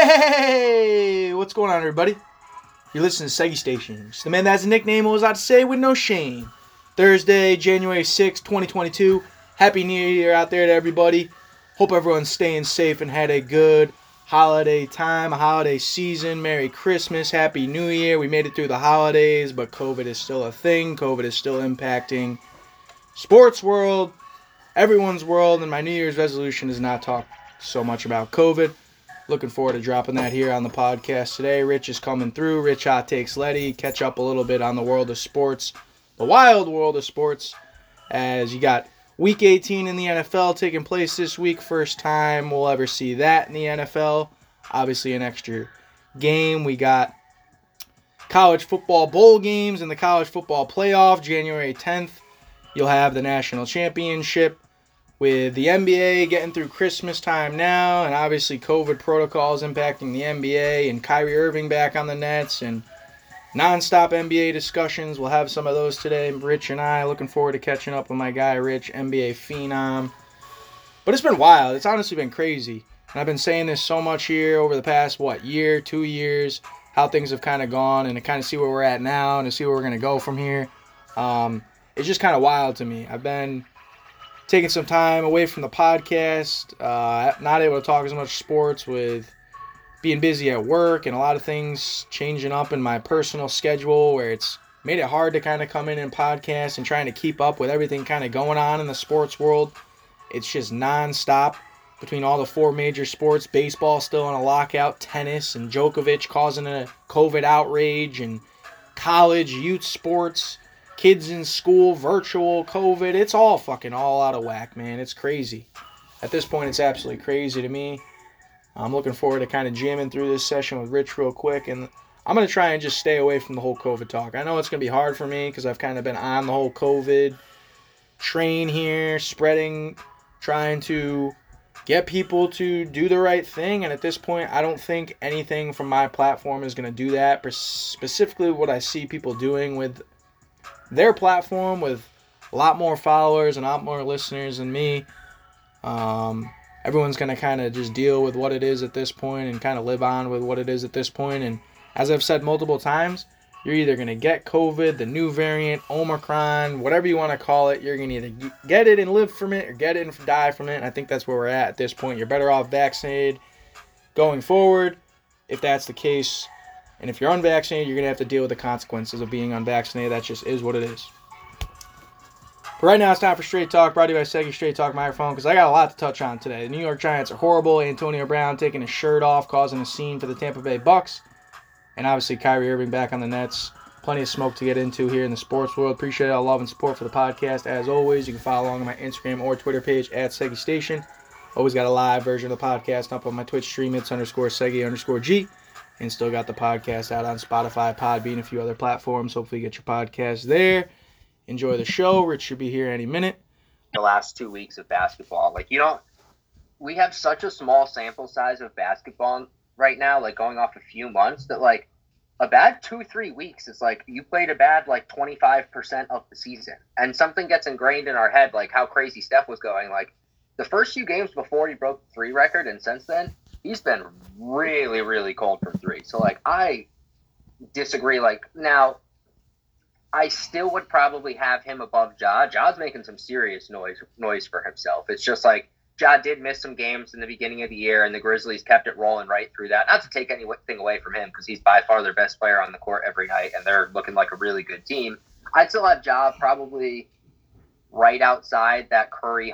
Hey, what's going on, everybody? You're listening to Seggy Station. It's the man that has a nickname, what was I to say with no shame. Thursday, January 6th, 2022. Happy New Year out there to everybody. Hope everyone's staying safe and had a good holiday time, a holiday season. Merry Christmas, Happy New Year. We made it through the holidays, but COVID is still a thing. COVID is still impacting sports world, everyone's world, and my New Year's resolution is not talk so much about COVID. Looking forward to dropping that here on the podcast today. Rich is coming through. Rich Hot Takes Letty. Catch up a little bit on the world of sports, the wild world of sports, as you got Week 18 in the NFL taking place this week. First time we'll ever see that in the NFL. Obviously an extra game. We got college football bowl games and the college football playoff. January 10th, you'll have the national championship. With the NBA getting through Christmas time now, and obviously COVID protocols impacting the NBA, and Kyrie Irving back on the Nets, and non-stop NBA discussions. We'll have some of those today. Rich and I looking forward to catching up with my guy Rich, NBA phenom. But it's been wild. It's honestly been crazy. And I've been saying this so much here over the past, year, 2 years, how things have kind of gone, and to kind of see where we're at now, and to see where we're going to go from here. It's just kind of wild to me. I've been taking some time away from the podcast, not able to talk as much sports with being busy at work and a lot of things changing up in my personal schedule where it's made it hard to kind of come in and podcast and trying to keep up with everything kind of going on in the sports world. It's just nonstop between all the four major sports. Baseball still on a lockout, tennis, and Djokovic causing a COVID outrage, and college, youth sports, kids in school, virtual, COVID. It's all out of whack, man. It's crazy. At this point, it's absolutely crazy to me. I'm looking forward to kind of jamming through this session with Rich real quick, and I'm going to try and just stay away from the whole COVID talk. I know it's going to be hard for me because I've kind of been on the whole COVID train here, spreading, trying to get people to do the right thing, and at this point, I don't think anything from my platform is going to do that. Specifically, what I see people doing with their platform with a lot more followers and a lot more listeners than me. Everyone's going to kind of just deal with what it is at this point and kind of live on with what it is at this point. And as I've said multiple times, you're either going to get COVID, the new variant, Omicron, whatever you want to call it. You're going to either get it and live from it or get it and die from it. And I think that's where we're at this point. You're better off vaccinated going forward if that's the case. And if you're unvaccinated, you're going to have to deal with the consequences of being unvaccinated. That just is what it is. But right now, it's time for Straight Talk, brought to you by Seggy Straight Talk microphone, because I got a lot to touch on today. The New York Giants are horrible. Antonio Brown taking his shirt off, causing a scene for the Tampa Bay Bucks. And obviously, Kyrie Irving back on the Nets. Plenty of smoke to get into here in the sports world. Appreciate all love and support for the podcast. As always, you can follow along on my Instagram or Twitter page at Seggy Station. Always got a live version of the podcast up on my Twitch stream. It's _Seggy_G. And still got the podcast out on Spotify, Podbean, a few other platforms. Hopefully you get your podcast there. Enjoy the show. Rich should be here any minute. The last 2 weeks of basketball. We have such a small sample size of basketball right now, going off a few months, that, a bad 2-3 weeks, it's you played a bad, 25% of the season. And something gets ingrained in our head, how crazy Steph was going. The first few games before he broke the 3 record, and since then, he's been really, really cold from 3. So, I disagree. Now, I still would probably have him above Ja. Ja's making some serious noise for himself. It's just Ja did miss some games in the beginning of the year, and the Grizzlies kept it rolling right through that. Not to take anything away from him, because he's by far their best player on the court every night, and they're looking like a really good team. I'd still have Ja probably right outside that Curry,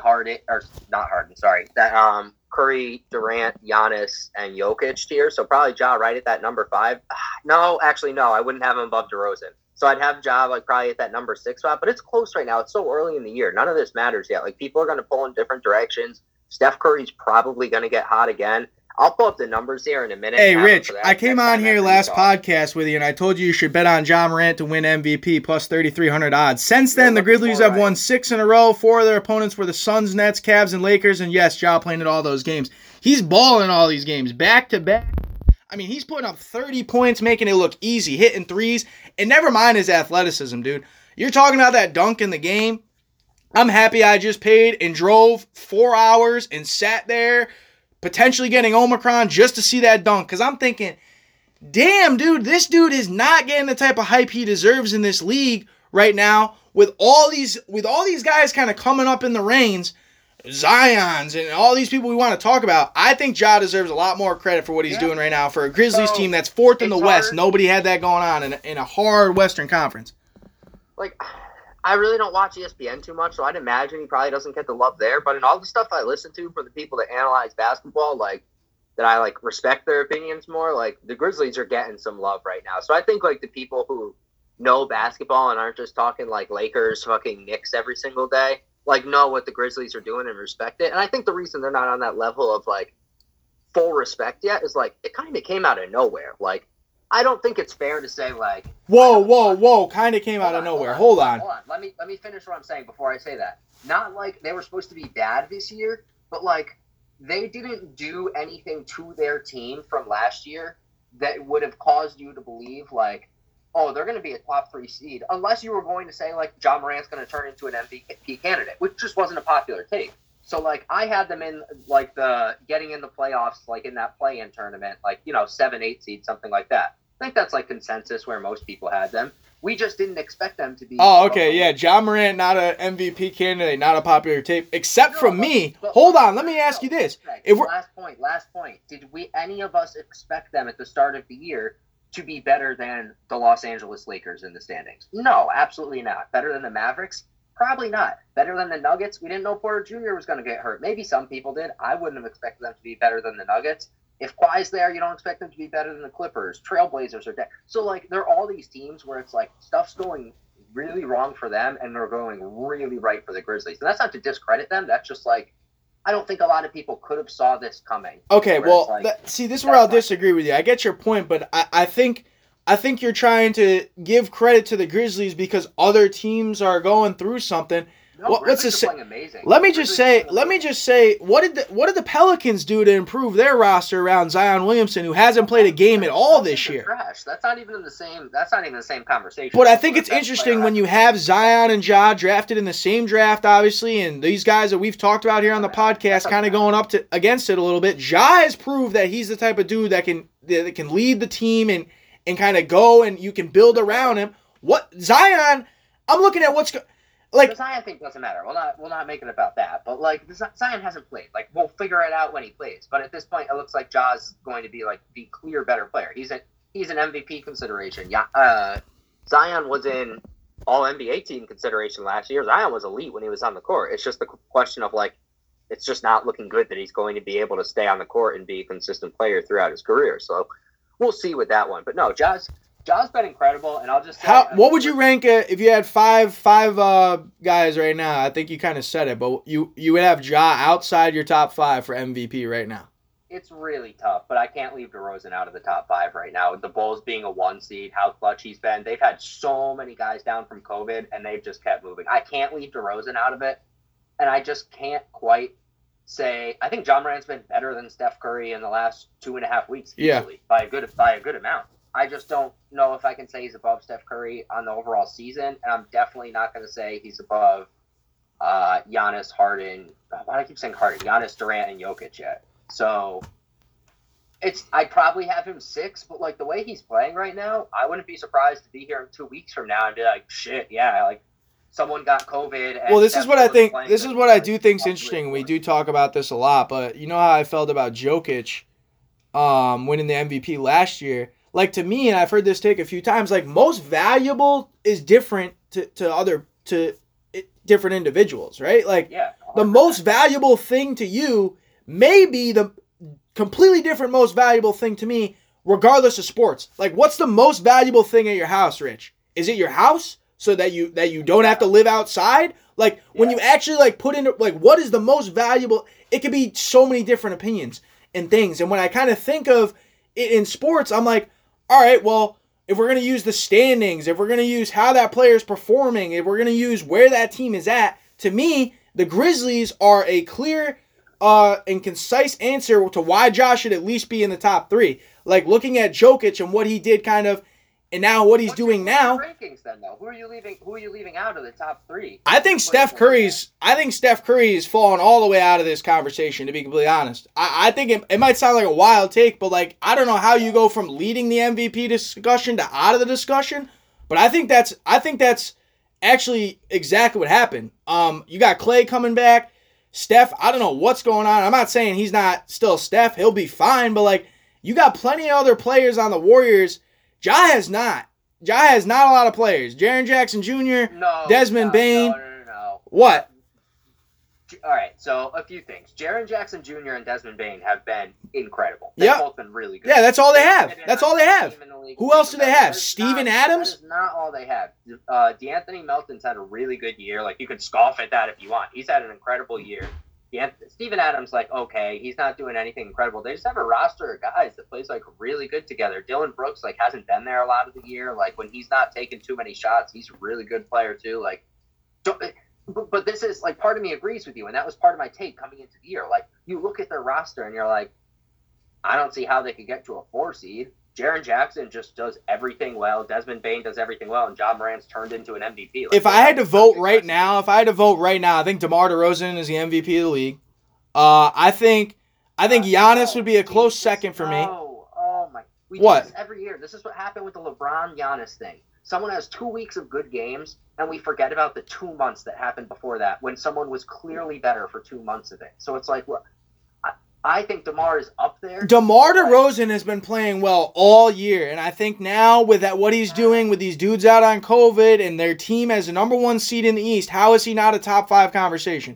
Curry, Durant, Giannis, and Jokic tier. So probably Ja right at that number 5. No, I wouldn't have him above DeRozan. So I'd have Ja probably at that number 6 spot. But it's close right now. It's so early in the year. None of this matters yet. People are going to pull in different directions. Steph Curry's probably going to get hot again. I'll pull up the numbers here in a minute. Hey, Rich, I came on here last podcast with you, and I told you should bet on Ja Morant to win MVP plus 3,300 odds. Since then, the Grizzlies have won 6 in a row. 4 of their opponents were the Suns, Nets, Cavs, and Lakers. And yes, Ja playing in all those games. He's balling all these games, back to back. I mean, he's putting up 30 points, making it look easy, hitting threes. And never mind his athleticism, dude. You're talking about that dunk in the game. I'm happy I just paid and drove 4 hours and sat there potentially getting Omicron just to see that dunk. Because I'm thinking, damn, dude, this dude is not getting the type of hype he deserves in this league right now. With all these guys kind of coming up in the reins, Zions and all these people we want to talk about, I think Ja deserves a lot more credit for what he's doing right now for a Grizzlies team that's fourth in the West. Nobody had that going on in a hard Western Conference. Like, I really don't watch ESPN too much, so I'd imagine he probably doesn't get the love there. But in all the stuff I listen to from the people that analyze basketball, like, that I, like, respect their opinions more, like, the Grizzlies are getting some love right now. So I think, like, the people who know basketball and aren't just talking, like, Lakers, fucking Knicks every single day, like, know what the Grizzlies are doing and respect it. And I think the reason they're not on that level of, like, full respect yet is, like, it kind of came out of nowhere. Like, I don't think it's fair to say, like... Whoa. Kind of came out of nowhere. Hold on. Let me finish what I'm saying before I say that. Not like they were supposed to be bad this year, but, like, they didn't do anything to their team from last year that would have caused you to believe, like, oh, they're going to be a top 3 seed, unless you were going to say, like, Ja Morant's going to turn into an MVP candidate, which just wasn't a popular take. So, like, I had them in, like, the getting in the playoffs, like, in that play-in tournament, like, 7-8 seed, something like that. I think that's, like, consensus where most people had them. We just didn't expect them to be. Oh, okay, yeah. Ja Morant, not an MVP candidate, not a popular tape, except from me. Hold on, let me ask you this. Last point. Did any of us expect them at the start of the year to be better than the Los Angeles Lakers in the standings? No, absolutely not. Better than the Mavericks? Probably not. Better than the Nuggets? We didn't know Porter Jr. was going to get hurt. Maybe some people did. I wouldn't have expected them to be better than the Nuggets. If Kawhi's there, you don't expect them to be better than the Clippers. Trailblazers are dead. So, like, there are all these teams where it's like stuff's going really wrong for them and they're going really right for the Grizzlies. And that's not to discredit them. That's just like, I don't think a lot of people could have saw this coming. Okay, well, like, see, this is where I'll disagree with you. I get your point, but I think you're trying to give credit to the Grizzlies because other teams are going through something. No, let's just say, amazing. let me just say, what did the Pelicans do to improve their roster around Zion Williamson, who hasn't played a game at all this year? Trash. That's not even the same conversation. But I think it's interesting when you have Zion and Ja drafted in the same draft, obviously, and these guys that we've talked about here on the podcast kind of going up against it a little bit. Ja has proved that he's the type of dude that can lead the team and kind of go and you can build around him. What Zion? I'm looking at what's like. The Zion thing doesn't matter. We'll not make it about that. But like Zion hasn't played. Like we'll figure it out when he plays. But at this point, it looks like Ja's going to be like the clear better player. He's an MVP consideration. Yeah. Zion was in All NBA team consideration last year. Zion was elite when he was on the court. It's just the question of like, it's just not looking good that he's going to be able to stay on the court and be a consistent player throughout his career. So we'll see with that one. But no, Ja's been incredible, and I'll just say... What would you rank if you had five guys right now? I think you kind of said it, but you would have Ja outside your top 5 for MVP right now. It's really tough, but I can't leave DeRozan out of the top 5 right now. With the Bulls being a 1 seed, how clutch he's been. They've had so many guys down from COVID, and they've just kept moving. I can't leave DeRozan out of it, and I just can't quite say... I think Ja Morant's been better than Steph Curry in the last 2.5 weeks, easily, by a good amount. I just don't know if I can say he's above Steph Curry on the overall season, and I'm definitely not going to say he's above Giannis, Harden. Why do I keep saying Harden? Giannis, Durant, and Jokic yet. So I'd probably have him 6, but like the way he's playing right now, I wouldn't be surprised to be here in 2 weeks from now and be like, shit, yeah, like someone got COVID. And well, this is what I think. This is what I do think is interesting. We do talk about this a lot, but you know how I felt about Jokic winning the MVP last year. Like, to me, and I've heard this take a few times, like, most valuable is different to different individuals, right? Like, yeah, the most valuable thing to you may be the completely different most valuable thing to me, regardless of sports. Like, what's the most valuable thing at your house, Rich? Is it your house so that you don't have to live outside? Like, when you actually, like, put in, like, what is the most valuable? It could be so many different opinions and things. And when I kind of think of it in sports, I'm like, all right, well, if we're going to use the standings, if we're going to use how that player is performing, if we're going to use where that team is at, to me, the Grizzlies are a clear and concise answer to why Josh should at least be in the top 3. Like, looking at Jokic and what he did kind of And now what he's What's doing your now. rankings then though? Who are you leaving out of the top 3? I think Steph Curry is falling all the way out of this conversation, to be completely honest. I think it might sound like a wild take, but like I don't know how you go from leading the MVP discussion to out of the discussion. But I think that's actually exactly what happened. You got Klay coming back. Steph, I don't know what's going on. I'm not saying he's not still Steph. He'll be fine, but like you got plenty of other players on the Warriors. Ja has not a lot of players. Jaren Jackson Jr., Desmond Bane. No. What? All right, so a few things. Jaren Jackson Jr. and Desmond Bane have been incredible. They've both been really good. Yeah, that's all they have. Who else do they have? Steven Adams? That is not all they have. DeAnthony Melton's had a really good year. Like, you could scoff at that if you want. He's had an incredible year. Steven Adams, like, okay, he's not doing anything incredible. They just have a roster of guys that plays, like, really good together. Dylan Brooks, like, hasn't been there a lot of the year. Like, when he's not taking too many shots, he's a really good player, too. Like, but this is, like, part of me agrees with you, and that was part of my take coming into the year. Like, you look at their roster, and you're like, I don't see how they could get to a 4 seed. Jaren Jackson just does everything well. Desmond Bane does everything well, and Ja Morant's turned into an MVP. Like, if I had to vote right now, I think DeMar DeRozan is the MVP of the league. I think Giannis would be a close second for me. Oh my! We what? Do this every year. This is what happened with the LeBron Giannis thing. Someone has 2 weeks of good games, and we forget about the 2 months that happened before that when someone was clearly better for 2 months of it. So it's like, well, I think DeMar is up there. DeMar DeRozan has been playing well all year, and I think now with that what he's doing with these dudes out on COVID and their team as a number 1 seed in the East, how is he not a top 5 conversation?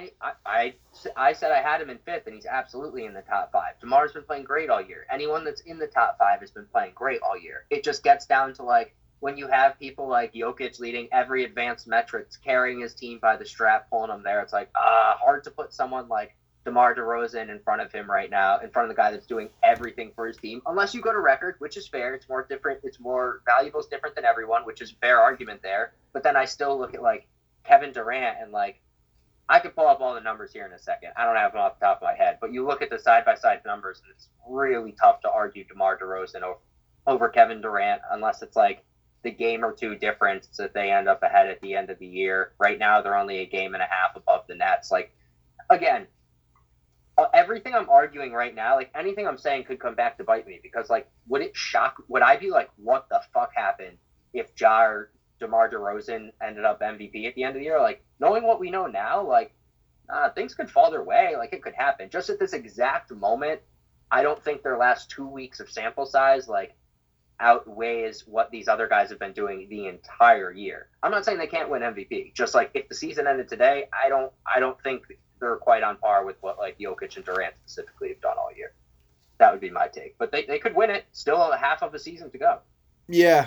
I said I had him in 5th, and he's absolutely in the top 5. DeMar's been playing great all year. Anyone that's in the top 5 has been playing great all year. It just gets down to, like, when you have people like Jokic leading every advanced metrics, carrying his team by the strap, pulling them there, it's like, hard to put someone like DeMar DeRozan in front of him right now, in front of the guy that's doing everything for his team, unless you go to record, which is fair. It's more different. It's more valuable. It's different than everyone, which is a fair argument there. But then I still look at, like, Kevin Durant, and, like, I could pull up all the numbers here in a second. I don't have them off the top of my head, but you look at the side-by-side numbers, and it's really tough to argue DeMar DeRozan over Kevin Durant, unless it's, like, the game or two difference that they end up ahead at the end of the year. Right now, they're only a game and a half above the Nets. Like, again, everything I'm arguing right now, like, anything I'm saying could come back to bite me, because, like, would I be like, what the fuck happened if DeMar DeRozan ended up MVP at the end of the year? Like, knowing what we know now, like, things could fall their way. Like, it could happen. Just at this exact moment, I don't think their last 2 weeks of sample size, like, outweighs what these other guys have been doing the entire year. I'm not saying they can't win MVP. Just, like, if the season ended today, I don't think they're quite on par with what, like, Jokic and Durant specifically have done all year. That would be my take. But they could win it. Still a half of a season to go. Yeah.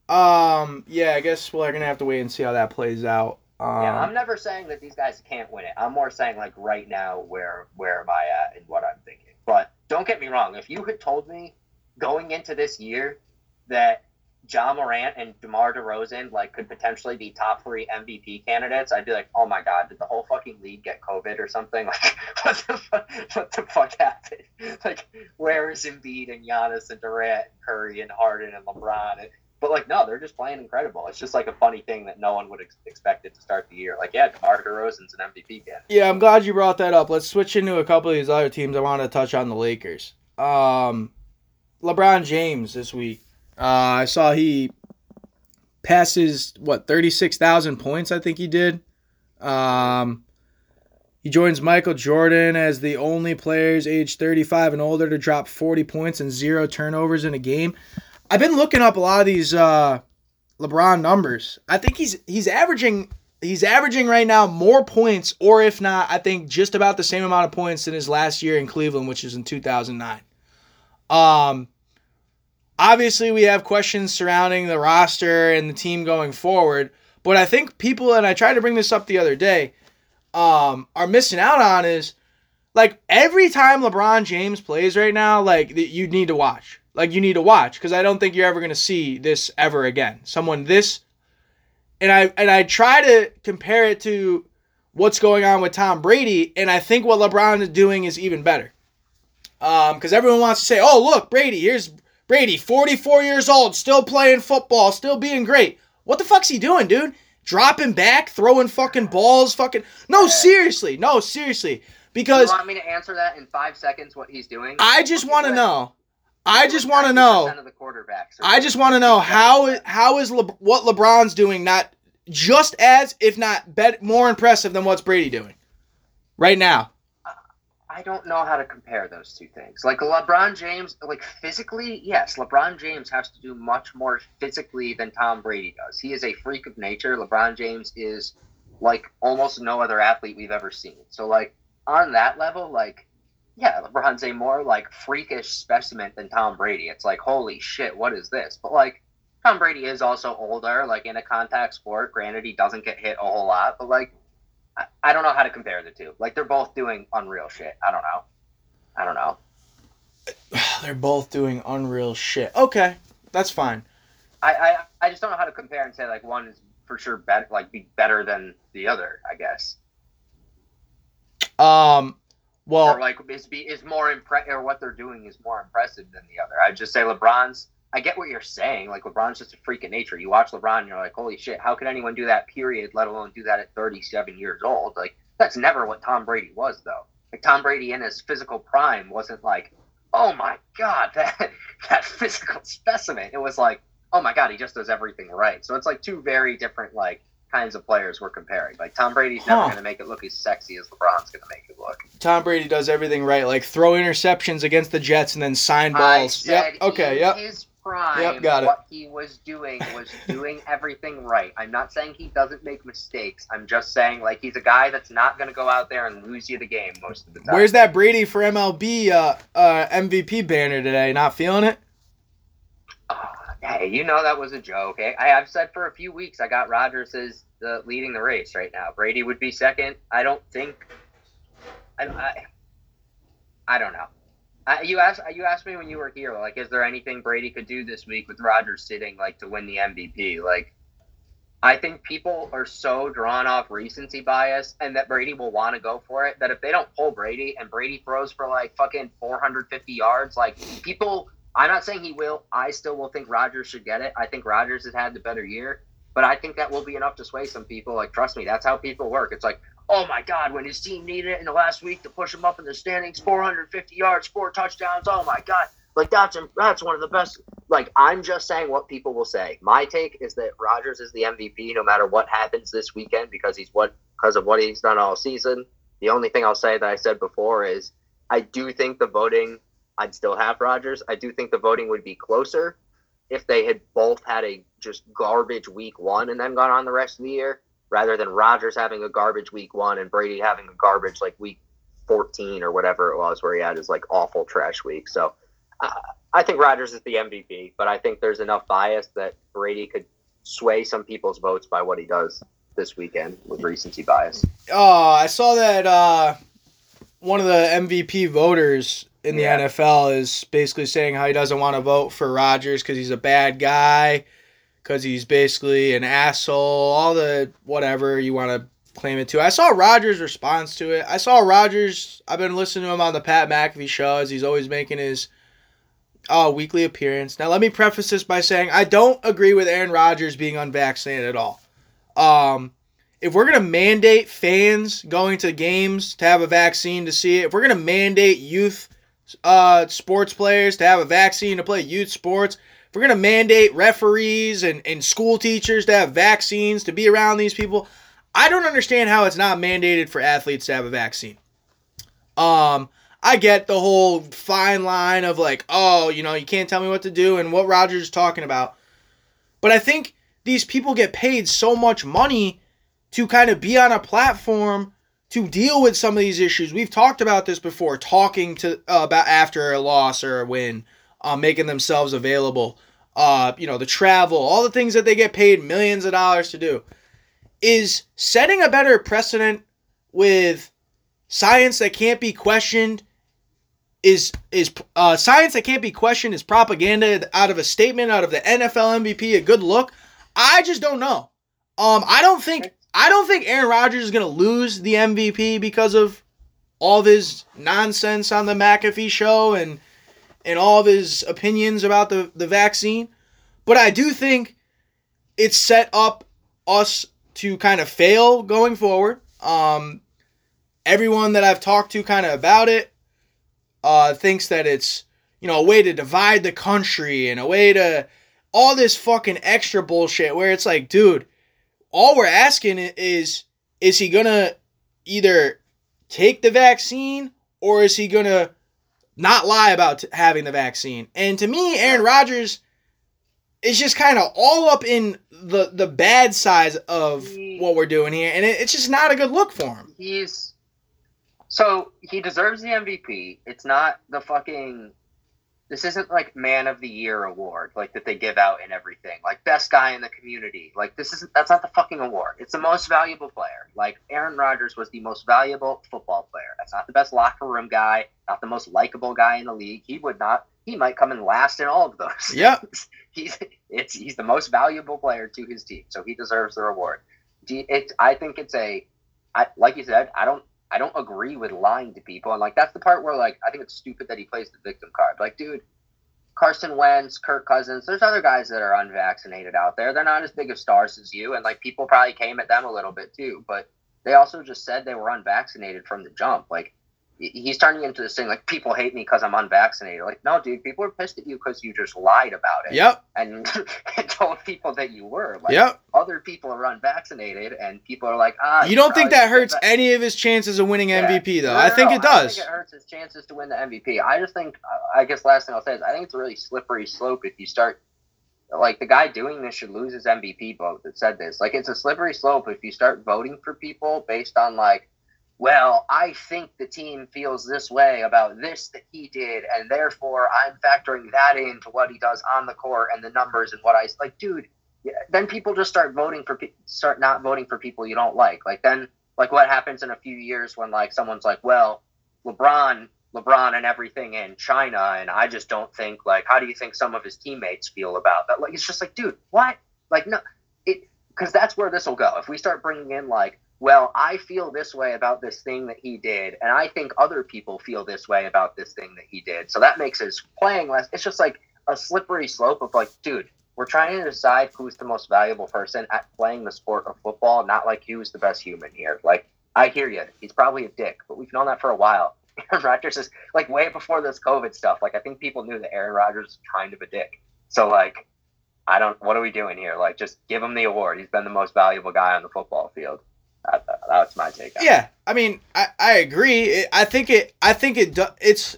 I guess we're going to have to wait and see how that plays out. Yeah, I'm never saying that these guys can't win it. I'm more saying, like, right now, where am I at and what I'm thinking. But don't get me wrong. If you had told me going into this year that Ja Morant and DeMar DeRozan, like, could potentially be top 3 MVP candidates, I'd be like, oh my God, did the whole fucking league get COVID or something? Like, what the fuck happened? Like, where is Embiid and Giannis and Durant and Curry and Harden and LeBron? But, like, no, they're just playing incredible. It's just, like, a funny thing that no one would expect it to start the year. Like, yeah, DeMar DeRozan's an MVP candidate. Yeah, I'm glad you brought that up. Let's switch into a couple of these other teams. I want to touch on the Lakers. LeBron James this week. I saw he passes, 36,000 points, I think he did. He joins Michael Jordan as the only players aged 35 and older to drop 40 points and 0 turnovers in a game. I've been looking up a lot of these LeBron numbers. I think he's averaging right now more points, or if not, I think just about the same amount of points than his last year in Cleveland, which is in 2009. Obviously, we have questions surrounding the roster and the team going forward, but I think people, and I tried to bring this up the other day, are missing out on is, like, every time LeBron James plays right now, like, you need to watch. Like, you need to watch, because I don't think you're ever going to see this ever again. Someone this, and I try to compare it to what's going on with Tom Brady, and I think what LeBron is doing is even better. Because everyone wants to say, oh, look, Brady, here's Brady, 44 years old, still playing football, still being great. What the fuck's he doing, dude? Dropping back, throwing fucking balls, fucking... No, seriously. Because... You want me to answer that in 5 seconds, what he's doing? I just want to know. I just want to 90% know. of the quarterbacks I just want to know how is what LeBron's doing not just as, if not more impressive than what's Brady doing right now? I don't know how to compare those two things. Like LeBron James, like physically, yes, LeBron James has to do much more physically than Tom Brady does. He is a freak of nature. LeBron James is like almost no other athlete we've ever seen. So like on that level, like, yeah, LeBron's a more like freakish specimen than Tom Brady. It's like, holy shit, what is this? But like Tom Brady is also older, like in a contact sport. Granted, he doesn't get hit a whole lot, but like, I don't know how to compare the two. Like, they're both doing unreal shit. I don't know. They're both doing unreal shit. Okay, that's fine. I just don't know how to compare and say, like, one is for sure better, like, be better than the other, I guess. Well, or, like, is more or what they're doing is more impressive than the other. I'd just say LeBron's, I get what you're saying. Like, LeBron's just a freak of nature. You watch LeBron and you're like, holy shit, how can anyone do that, period, let alone do that at 37 years old? Like, that's never what Tom Brady was, though. Like, Tom Brady in his physical prime wasn't like, oh my God, that physical specimen. It was like, oh my God, he just does everything right. So it's like two very different, like, kinds of players we're comparing. Like, Tom Brady's never going to make it look as sexy as LeBron's going to make it look. Tom Brady does everything right, like throw interceptions against the Jets and then sign balls. His prime, got it. What he was doing everything right. I'm not saying he doesn't make mistakes. I'm just saying, like, he's a guy that's not going to go out there and lose you the game most of the time. Where's that Brady for MLB MVP banner today? Not feeling it? Hey, you know that was a joke. I've said for a few weeks I got Rodgers as leading the race right now. Brady would be second. I don't think. I don't know. You asked me when you were here, like, is there anything Brady could do this week with Rodgers sitting, like, to win the MVP? Like, I think people are so drawn off recency bias and that Brady will want to go for it that if they don't pull Brady and Brady throws for, like, fucking 450 yards, like, people, I'm not saying he will. I still will think Rodgers should get it. I think Rodgers has had the better year, but I think that will be enough to sway some people. Like, trust me, that's how people work. It's like, oh my God, when his team needed it in the last week to push him up in the standings, 450 yards, 4 touchdowns. Oh my God. Like, that's one of the best. Like, I'm just saying what people will say. My take is that Rodgers is the MVP no matter what happens this weekend because of what he's done all season. The only thing I'll say that I said before is I do think the voting, I'd still have Rodgers. I do think the voting would be closer if they had both had a just garbage week one and then gone on the rest of the year, rather than Rodgers having a garbage week one and Brady having a garbage like week 14 or whatever it was where he had his like awful trash week. So I think Rodgers is the MVP, but I think there's enough bias that Brady could sway some people's votes by what he does this weekend with recency bias. Oh, I saw that one of the MVP voters in the NFL is basically saying how he doesn't want to vote for Rodgers because he's a bad guy, because he's basically an asshole, all the whatever you want to claim it to. I saw Rodgers' response to it. I've been listening to him on the Pat McAfee show as he's always making his weekly appearance. Now, let me preface this by saying I don't agree with Aaron Rodgers being unvaccinated at all. If we're going to mandate fans going to games to have a vaccine to see it, if we're going to mandate youth sports players to have a vaccine to play youth sports, if we're going to mandate referees and school teachers to have vaccines to be around these people, I don't understand how it's not mandated for athletes to have a vaccine. I get the whole fine line of like, oh, you can't tell me what to do and what Rodgers is talking about. But I think these people get paid so much money to kind of be on a platform to deal with some of these issues. We've talked about this before, talking to about after a loss or a win, making themselves available, the travel, all the things that they get paid millions of dollars to do. Is setting a better precedent with science that can't be questioned is science that can't be questioned is propaganda out of a statement out of the NFL MVP a good look? I just don't know. I don't think Aaron Rodgers is going to lose the MVP because of all of his nonsense on the McAfee show and and all of his opinions about the vaccine. But I do think it's set up us to kind of fail going forward. Everyone that I've talked to kind of about it thinks that it's, a way to divide the country and a way to all this fucking extra bullshit where it's like, dude, all we're asking is he gonna either take the vaccine or is he gonna not lie about having the vaccine? And to me, Aaron Rodgers is just kind of all up in the bad side of what we're doing here, and it's just not a good look for him. So he deserves the MVP. It's not the fucking... This isn't like Man of the Year award, like that they give out and everything. Like best guy in the community. Like that's not the fucking award. It's the most valuable player. Like Aaron Rodgers was the most valuable football player. That's not the best locker room guy, not the most likable guy in the league. He might come in last in all of those. Yeah. He's the most valuable player to his team, so he deserves the reward. I think like you said, I don't agree with lying to people. And, like, that's the part where, like, I think it's stupid that he plays the victim card. Like, dude, Carson Wentz, Kirk Cousins, there's other guys that are unvaccinated out there. They're not as big of stars as you. And, like, people probably came at them a little bit, too. But they also just said they were unvaccinated from the jump. Like, he's turning into this thing, like, people hate me because I'm unvaccinated. Like, no, dude, people are pissed at you because you just lied about it. Yep. And told people that you were. Like, yep. Other people are unvaccinated, and people are like, You don't think that hurts any of his chances of winning MVP, though? I think it does. I don't think it hurts his chances to win the MVP. I just think, I guess last thing I'll say is, I think it's a really slippery slope if you start, like, the guy doing this should lose his MVP vote that said this. Like, it's a slippery slope if you start voting for people based on, like, well, I think the team feels this way about this that he did, and therefore I'm factoring that into what he does on the court and the numbers and what I like. Dude, then people just start not voting for people you don't like. Like then, like what happens in a few years when like someone's like, well, LeBron and everything in China, and I just don't think like, how do you think some of his teammates feel about that? Like it's just like, dude, what? Like no, because that's where this will go. If we start bringing in like, well, I feel this way about this thing that he did, and I think other people feel this way about this thing that he did. So that makes his playing less. It's just like a slippery slope of like, dude, we're trying to decide who's the most valuable person at playing the sport of football, not like who's the best human here. Like, I hear you. He's probably a dick, but we've known that for a while. Aaron Rodgers is like way before this COVID stuff. Like, I think people knew that Aaron Rodgers is kind of a dick. So like, what are we doing here? Like, just give him the award. He's been the most valuable guy on the football field. That's my take on it. Yeah, I mean, I agree. It's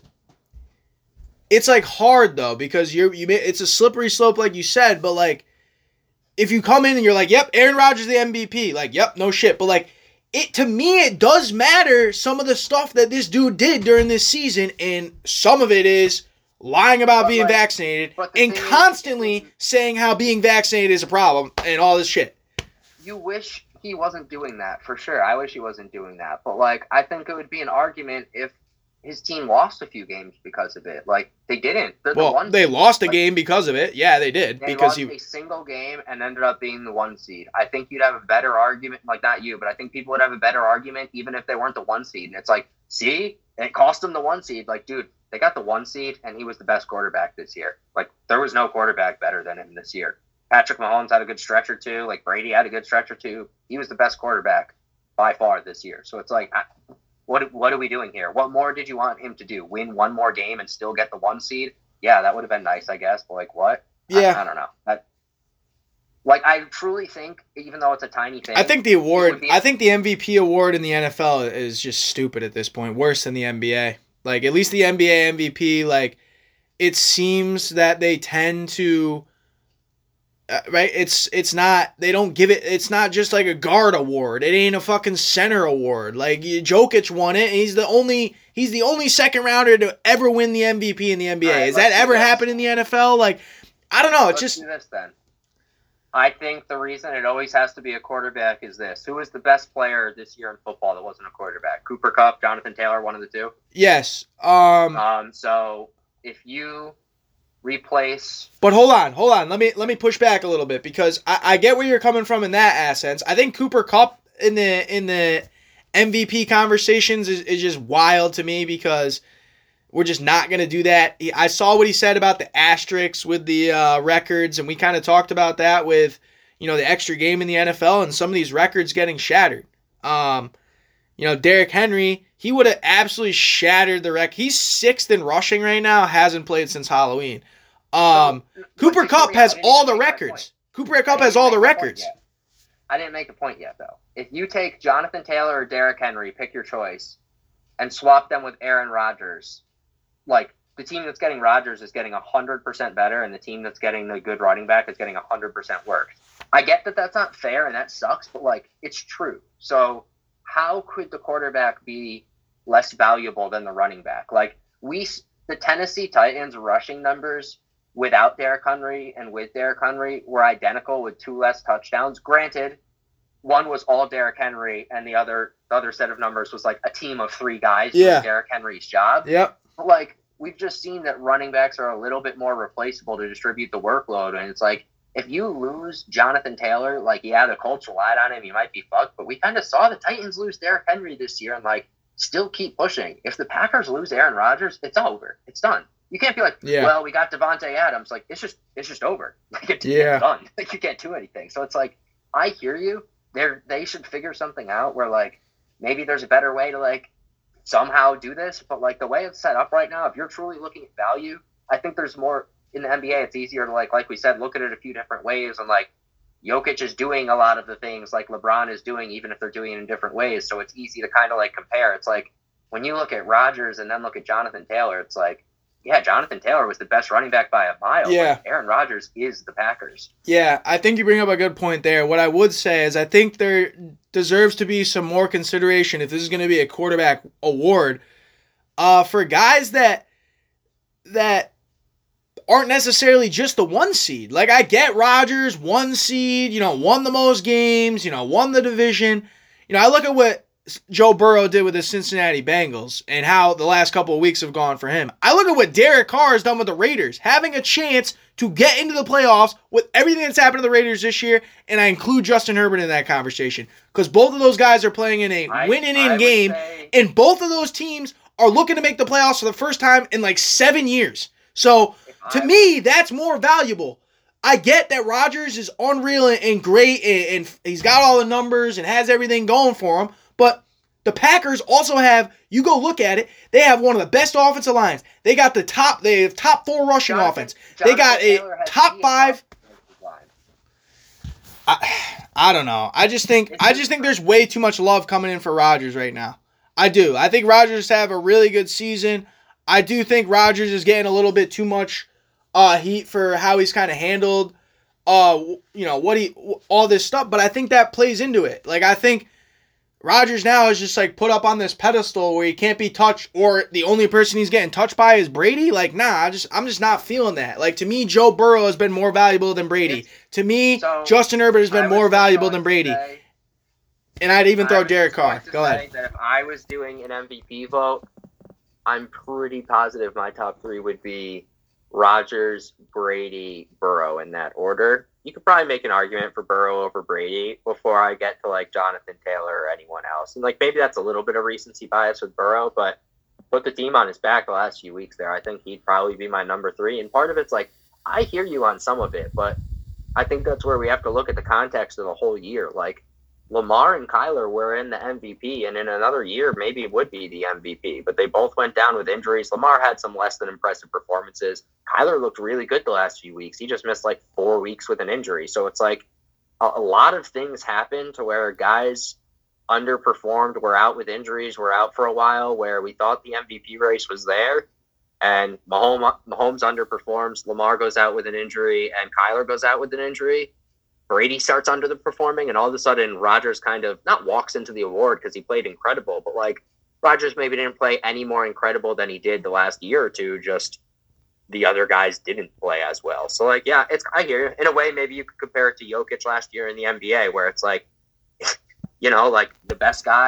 like hard though because it's a slippery slope like you said. But like, if you come in and you're like, "Yep, Aaron Rodgers the MVP," like, "Yep, no shit." But like, to me, it does matter some of the stuff that this dude did during this season, and some of it is lying about being vaccinated and constantly saying how being vaccinated is a problem and all this shit. You wish he wasn't doing that, for sure. I wish he wasn't doing that. But, like, I think it would be an argument if his team lost a few games because of it. Like, they didn't. They lost a game because of it. Yeah, they did. They lost a single game and ended up being the 1 seed. I think you'd have a better argument, like, not you, but I think people would have a better argument even if they weren't the 1 seed. And it's like, see? It cost them the 1 seed. Like, dude, they got the 1 seed, and he was the best quarterback this year. Like, there was no quarterback better than him this year. Patrick Mahomes had a good stretch or two. Like, Brady had a good stretch or two. He was the best quarterback by far this year. So it's like, what are we doing here? What more did you want him to do? Win one more game and still get the 1 seed? Yeah, that would have been nice, I guess. But, like, what? Yeah. I don't know. Like, I truly think, even though it's a tiny thing. I think the MVP award in the NFL is just stupid at this point. Worse than the NBA. Like, at least the NBA MVP, like, it seems that they tend to... right, it's not. They don't give it. It's not just like a guard award. It ain't a fucking center award. Like Jokic won it. And he's the only second rounder to ever win the MVP in the NBA. Has that ever happened in the NFL? Like, I don't know. It's just do this then. I think the reason it always has to be a quarterback is this: who is the best player this year in football that wasn't a quarterback? Cooper Kupp, Jonathan Taylor, one of the two. Yes. So if you replace. But hold on. Let me push back a little bit because I get where you're coming from in that sense. I think Cooper Kupp in the MVP conversations is just wild to me because We're just not going to do that. I saw what he said about the asterisks with the records, and we kind of talked about that with, the extra game in the NFL and some of these records getting shattered. Derrick Henry, he would have absolutely shattered the record. He's 6th in rushing right now, hasn't played since Halloween. Cooper Kupp has all the records. Cooper Kupp has all the records. I didn't make a point yet, though. If you take Jonathan Taylor or Derrick Henry, pick your choice, and swap them with Aaron Rodgers, like, the team that's getting Rodgers is getting 100% better, and the team that's getting the good running back is getting 100% worse. I get that that's not fair, and that sucks, but, like, it's true. So how could the quarterback be less valuable than the running back? Like, the Tennessee Titans rushing numbers without Derrick Henry and with Derrick Henry were identical with 2 less touchdowns. Granted, one was all Derrick Henry, and the other set of numbers was like a team of 3 guys doing Derrick Henry's job. Yep. But, like, we've just seen that running backs are a little bit more replaceable to distribute the workload, and it's like, if you lose Jonathan Taylor, like, yeah, the Colts relied on him, you might be fucked, but we kind of saw the Titans lose Derrick Henry this year and, like, still keep pushing. If the Packers lose Aaron Rodgers, it's over. It's done. You can't be like, well, we got Devontae Adams. Like, it's just over. Like, it's done. Like, you can't do anything. So it's like, I hear you. They should figure something out where, like, maybe there's a better way to, like, somehow do this. But, like, the way it's set up right now, if you're truly looking at value, I think there's more in the NBA. It's easier to, like we said, look at it a few different ways. And, like, Jokic is doing a lot of the things like LeBron is doing, even if they're doing it in different ways. So it's easy to kind of, like, compare. It's like when you look at Rodgers and then look at Jonathan Taylor, it's like, yeah, Jonathan Taylor was the best running back by a mile. Yeah. But Aaron Rodgers is the Packers. Yeah, I think you bring up a good point there. What I would say is I think there deserves to be some more consideration if this is going to be a quarterback award for guys that aren't necessarily just the 1 seed. Like, I get Rodgers, 1 seed, won the most games, won the division. I look at what Joe Burrow did with the Cincinnati Bengals and how the last couple of weeks have gone for him. I look at what Derek Carr has done with the Raiders, having a chance to get into the playoffs with everything that's happened to the Raiders this year, and I include Justin Herbert in that conversation because both of those guys are playing in a win-and-in game, and both of those teams are looking to make the playoffs for the first time in like 7 years. So, to me, that's more valuable. I get that Rodgers is unreal and great, and he's got all the numbers and has everything going for him, but the Packers also have, you go look at it, they have one of the best offensive lines. They got they have top 4 rushing offense. They got a top 5. I don't know. I just think there's way too much love coming in for Rodgers right now. I do. I think Rodgers have a really good season. I do think Rodgers is getting a little bit too much heat for how he's kind of handled all this stuff, but I think that plays into it. Like, I think Rodgers now is just like put up on this pedestal where he can't be touched, or the only person he's getting touched by is Brady. Like, nah, I'm just not feeling that. Like, to me, Joe Burrow has been more valuable than Brady. To me, Justin Herbert has been more valuable than Brady. And I'd even throw Derek Carr. Go ahead. That if I was doing an MVP vote, I'm pretty positive my top 3 would be Rodgers, Brady, Burrow in that order. You could probably make an argument for Burrow over Brady before I get to, like, Jonathan Taylor or anyone else. And, like, maybe that's a little bit of recency bias with Burrow, but put the team on his back the last few weeks there. I think he'd probably be my number 3. And part of it's, like, I hear you on some of it, but I think that's where we have to look at the context of the whole year. Like, Lamar and Kyler were in the MVP, and in another year, maybe it would be the MVP, but they both went down with injuries. Lamar had some less than impressive performances. Kyler looked really good the last few weeks. He just missed like 4 weeks with an injury. So it's like a lot of things happened to where guys underperformed, were out with injuries, were out for a while, where we thought the MVP race was there, and Mahomes underperforms, Lamar goes out with an injury, and Kyler goes out with an injury. Brady starts underperforming, and all of a sudden Rodgers kind of not walks into the award because he played incredible, but like Rodgers maybe didn't play any more incredible than he did the last year or two. Just the other guys didn't play as well. So like, yeah, I hear you. In a way, maybe you could compare it to Jokic last year in the NBA, where it's like, like the best guy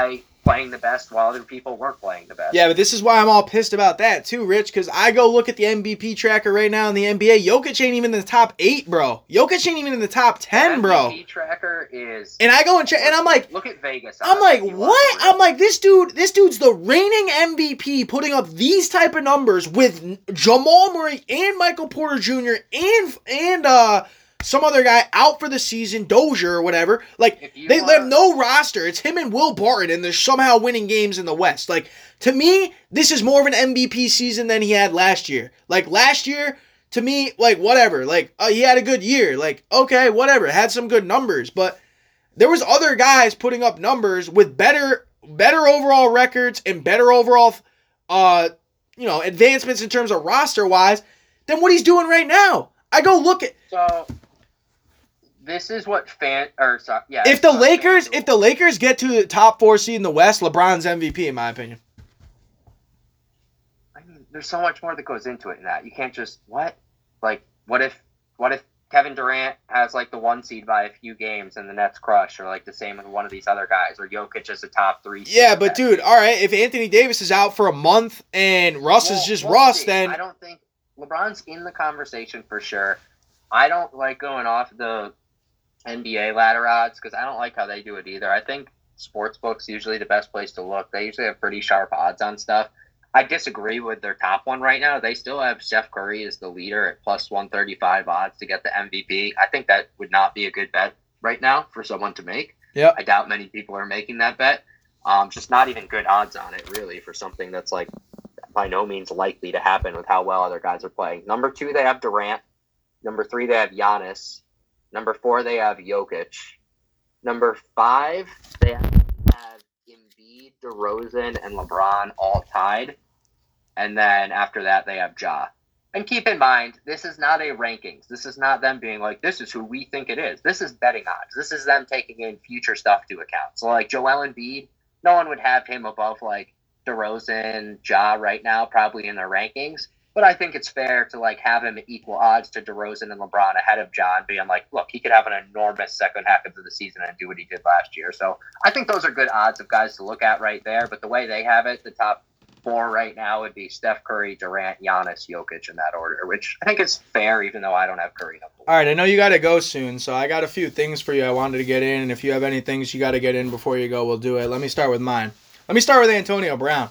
playing the best while other people weren't playing the best. Yeah, but this is why I'm all pissed about that too, Rich, because I go look at the MVP tracker right now in the NBA. Jokic ain't even in the top 8, bro. Jokic ain't even in the top 10, bro. The MVP tracker is... And I go and check, and I'm like... Look at Vegas. I'm like, what? I'm like, this dude's the reigning MVP putting up these type of numbers with Jamal Murray and Michael Porter Jr. and some other guy out for the season, Dozier or whatever. Like, they have no roster. It's him and Will Barton, and they're somehow winning games in the West. Like, to me, this is more of an MVP season than he had last year. Like, last year, to me, like, whatever. Like, he had a good year. Like, okay, whatever. Had some good numbers. But there was other guys putting up numbers with better overall records and better overall, advancements in terms of roster-wise than what he's doing right now. I go look at... So... This is what If the Lakers get to the top 4 seed in the West, LeBron's MVP in my opinion. I mean, there's so much more that goes into it in that. You can't just what if Kevin Durant has like the 1 seed by a few games and the Nets crush, or like the same with one of these other guys, or Jokic is a top 3 seed. Yeah, but dude, all right, if Anthony Davis is out for a month and Russ is just Russ, then I don't think LeBron's in the conversation for sure. I don't like going off the NBA ladder odds because I don't like how they do it either. I think sportsbooks usually the best place to look. They usually have pretty sharp odds on stuff. I disagree with their top one right now. They still have Steph Curry as the leader at plus 135 odds to get the MVP. I think that would not be a good bet right now for someone to make. Yeah, I doubt many people are making that bet. Just not even good odds on it really for something that's like by no means likely to happen with how well other guys are playing. Number 2, they have Durant. Number 3, they have Giannis. Number 4, they have Jokic. Number 5, they have Embiid, DeRozan, and LeBron all tied. And then after that, they have Ja. And keep in mind, this is not a rankings. This is not them being like, this is who we think it is. This is betting odds. This is them taking in future stuff to account. So like Joel Embiid, no one would have him above like DeRozan, Ja right now, probably in their rankings. But I think it's fair to like have him equal odds to DeRozan and LeBron ahead of John, being like, look, he could have an enormous second half of the season and do what he did last year. So I think those are good odds of guys to look at right there. But the way they have it, the top 4 right now would be Steph Curry, Durant, Giannis, Jokic in that order, which I think is fair, even though I don't have Curry number 1. All right, I know you got to go soon, so I got a few things for you I wanted to get in. And if you have any things you got to get in before you go, we'll do it. Let me start with mine. Let me start with Antonio Brown.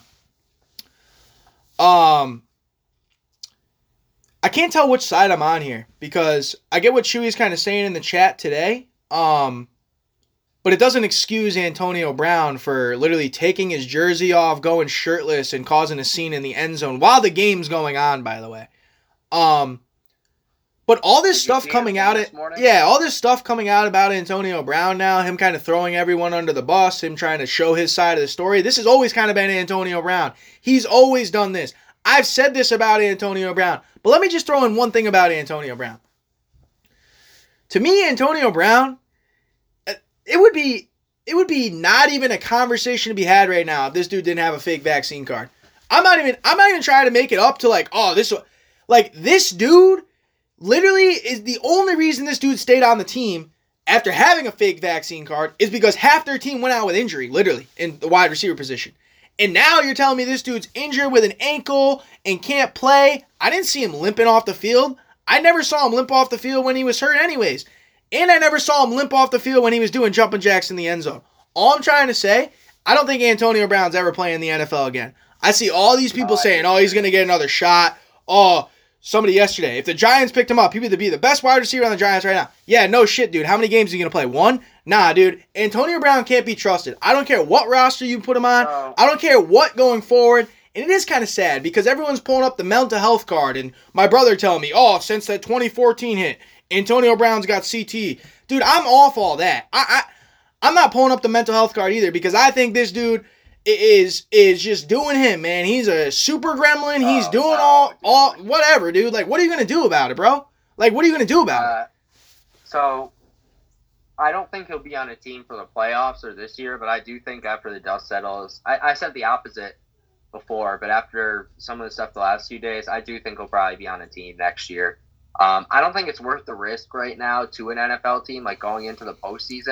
I can't tell which side I'm on here because I get what Chewy's kind of saying in the chat today, but it doesn't excuse Antonio Brown for literally taking his jersey off, going shirtless, and causing a scene in the end zone while the game's going on, by the way. But all this stuff coming out all this stuff coming out about Antonio Brown now, him kind of throwing everyone under the bus, him trying to show his side of the story. This has always kind of been Antonio Brown. He's always done this. I've said this about Antonio Brown, but let me just throw in one thing about Antonio Brown. To me, Antonio Brown, it would be not even a conversation to be had right now if this dude didn't have a fake vaccine card. I'm not even trying to make it up to this dude literally is the only reason this dude stayed on the team after having a fake vaccine card is because half their team went out with injury, literally, in the wide receiver position. And now you're telling me this dude's injured with an ankle and can't play. I didn't see him limping off the field. I never saw him limp off the field when he was hurt anyways. And I never saw him limp off the field when he was doing jumping jacks in the end zone. All I'm trying to say, I don't think Antonio Brown's ever playing in the NFL again. I see all these people saying, he's going to get another shot. Somebody yesterday, if the Giants picked him up, he would be the best wide receiver on the Giants right now. Yeah, no shit, dude. How many games are you going to play? 1? Nah, dude. Antonio Brown can't be trusted. I don't care what roster you put him on. I don't care what going forward. And it is kind of sad because everyone's pulling up the mental health card. And my brother telling me, since that 2014 hit, Antonio Brown's got CTE. Dude, I'm off all that. I'm not pulling up the mental health card either because I think this dude is just doing him, man. He's a super gremlin. He's doing all whatever, dude. Like, what are you going to do about it, bro? Like, what are you going to do about it? So, I don't think he'll be on a team for the playoffs or this year, but I do think after the dust settles, I said the opposite before, but after some of the stuff the last few days, I do think he'll probably be on a team next year. I don't think it's worth the risk right now to an NFL team, like going into the postseason.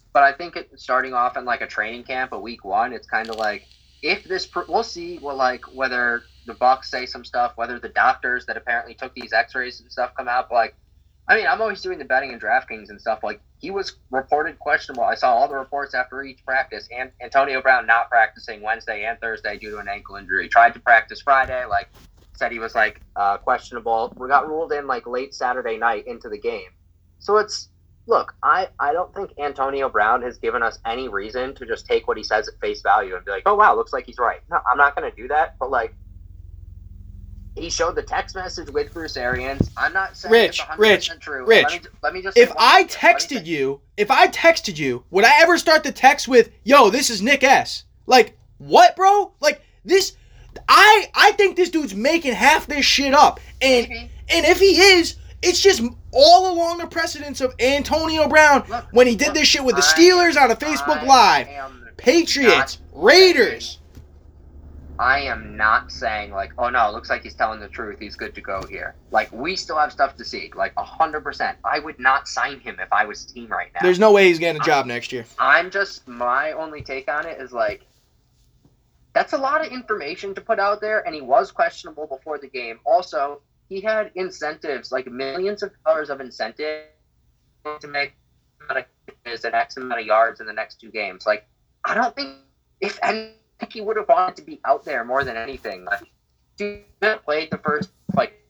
But I think starting off in like a training camp, a week one, it's kind of like if this, we'll see. Well, like whether the Bucks say some stuff, whether the doctors that apparently took these X-rays and stuff come out. But like, I mean, I'm always doing the betting and DraftKings and stuff. Like he was reported questionable. I saw all the reports after each practice, and Antonio Brown not practicing Wednesday and Thursday due to an ankle injury. Tried to practice Friday, like said he was like questionable. We got ruled in like late Saturday night into the game. So it's. Look, I don't think Antonio Brown has given us any reason to just take what he says at face value and be like, oh, wow, looks like he's right. No, I'm not going to do that. But, like, he showed the text message with Bruce Arians. I'm not saying it's 100% true. Let me just if I texted you, would I ever start the text with, yo, this is Nick S? Like, what, bro? Like, this, I think this dude's making half this shit up. And if he is, it's just all along the precedence of Antonio Brown when he did this shit with the Steelers on a Facebook Live. Patriots, Raiders. I am not saying, like, oh, no, it looks like he's telling the truth. He's good to go here. Like, we still have stuff to see. Like, 100%. I would not sign him if I was team right now. There's no way he's getting a job next year. My only take on it is, like, that's a lot of information to put out there, and he was questionable before the game. Also, he had incentives, like millions of dollars of incentive to make an X amount of yards in the next two games. Like, I don't think he would have wanted to be out there more than anything. Like, he played the first, like,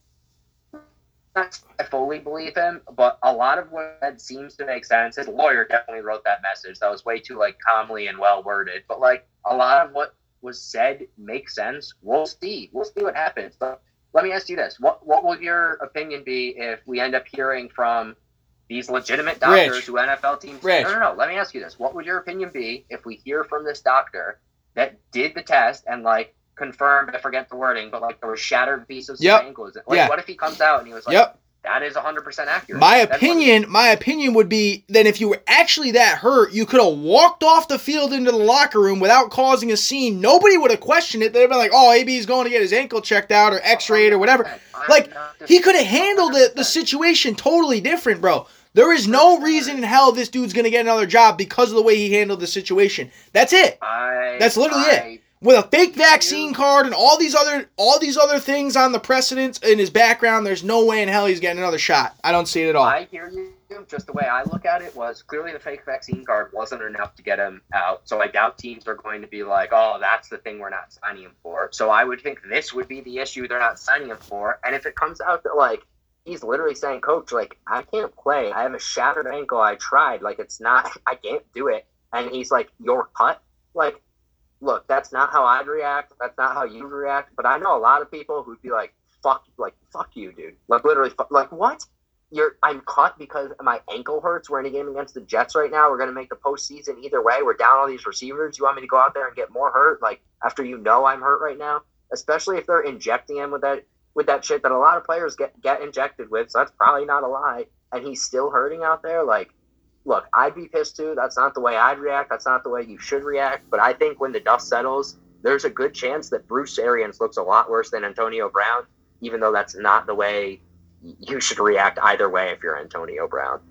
I fully believe him, but a lot of what that seems to make sense. His lawyer definitely wrote that message. That was way too, like, calmly and well worded. But, like, a lot of what was said makes sense. We'll see. We'll see what happens. But let me ask you this. What will your opinion be if we end up hearing from these legitimate doctors who NFL teams... No. Let me ask you this. What would your opinion be if we hear from this doctor that did the test and, like, confirmed, I forget the wording, but, like, there were shattered pieces of ankles? Like, what if he comes out and he was like, that is 100% accurate? My opinion would be that if you were actually that hurt, you could have walked off the field into the locker room without causing a scene. Nobody would have questioned it. They'd have been like, oh, maybe he's going to get his ankle checked out or x-rayed or whatever. Like, he could have handled the situation totally different, bro. There is no reason in hell this dude's going to get another job because of the way he handled the situation. That's it. That's literally it. With a fake vaccine card and all these other things on the precedence in his background, there's no way in hell he's getting another shot. I don't see it at all. I hear you. Just the way I look at it was clearly the fake vaccine card wasn't enough to get him out. So I doubt teams are going to be like, oh, that's the thing we're not signing him for. So I would think this would be the issue they're not signing him for. And if it comes out that, like, he's literally saying, coach, like, I can't play. I have a shattered ankle. I tried. Like, I can't do it. And he's like, you're cut? Like, look, that's not how I'd react. That's not how you'd react. But I know a lot of people who'd be like, fuck you, dude. Like, literally, like, what? I'm cut because my ankle hurts. We're in a game against the Jets right now. We're going to make the postseason either way. We're down all these receivers. You want me to go out there and get more hurt? Like, after you know I'm hurt right now? Especially if they're injecting him with that shit that a lot of players get injected with. So that's probably not a lie. And he's still hurting out there. Like, look, I'd be pissed too. That's not the way I'd react. That's not the way you should react. But I think when the dust settles, there's a good chance that Bruce Arians looks a lot worse than Antonio Brown, even though that's not the way you should react either way if you're Antonio Brown.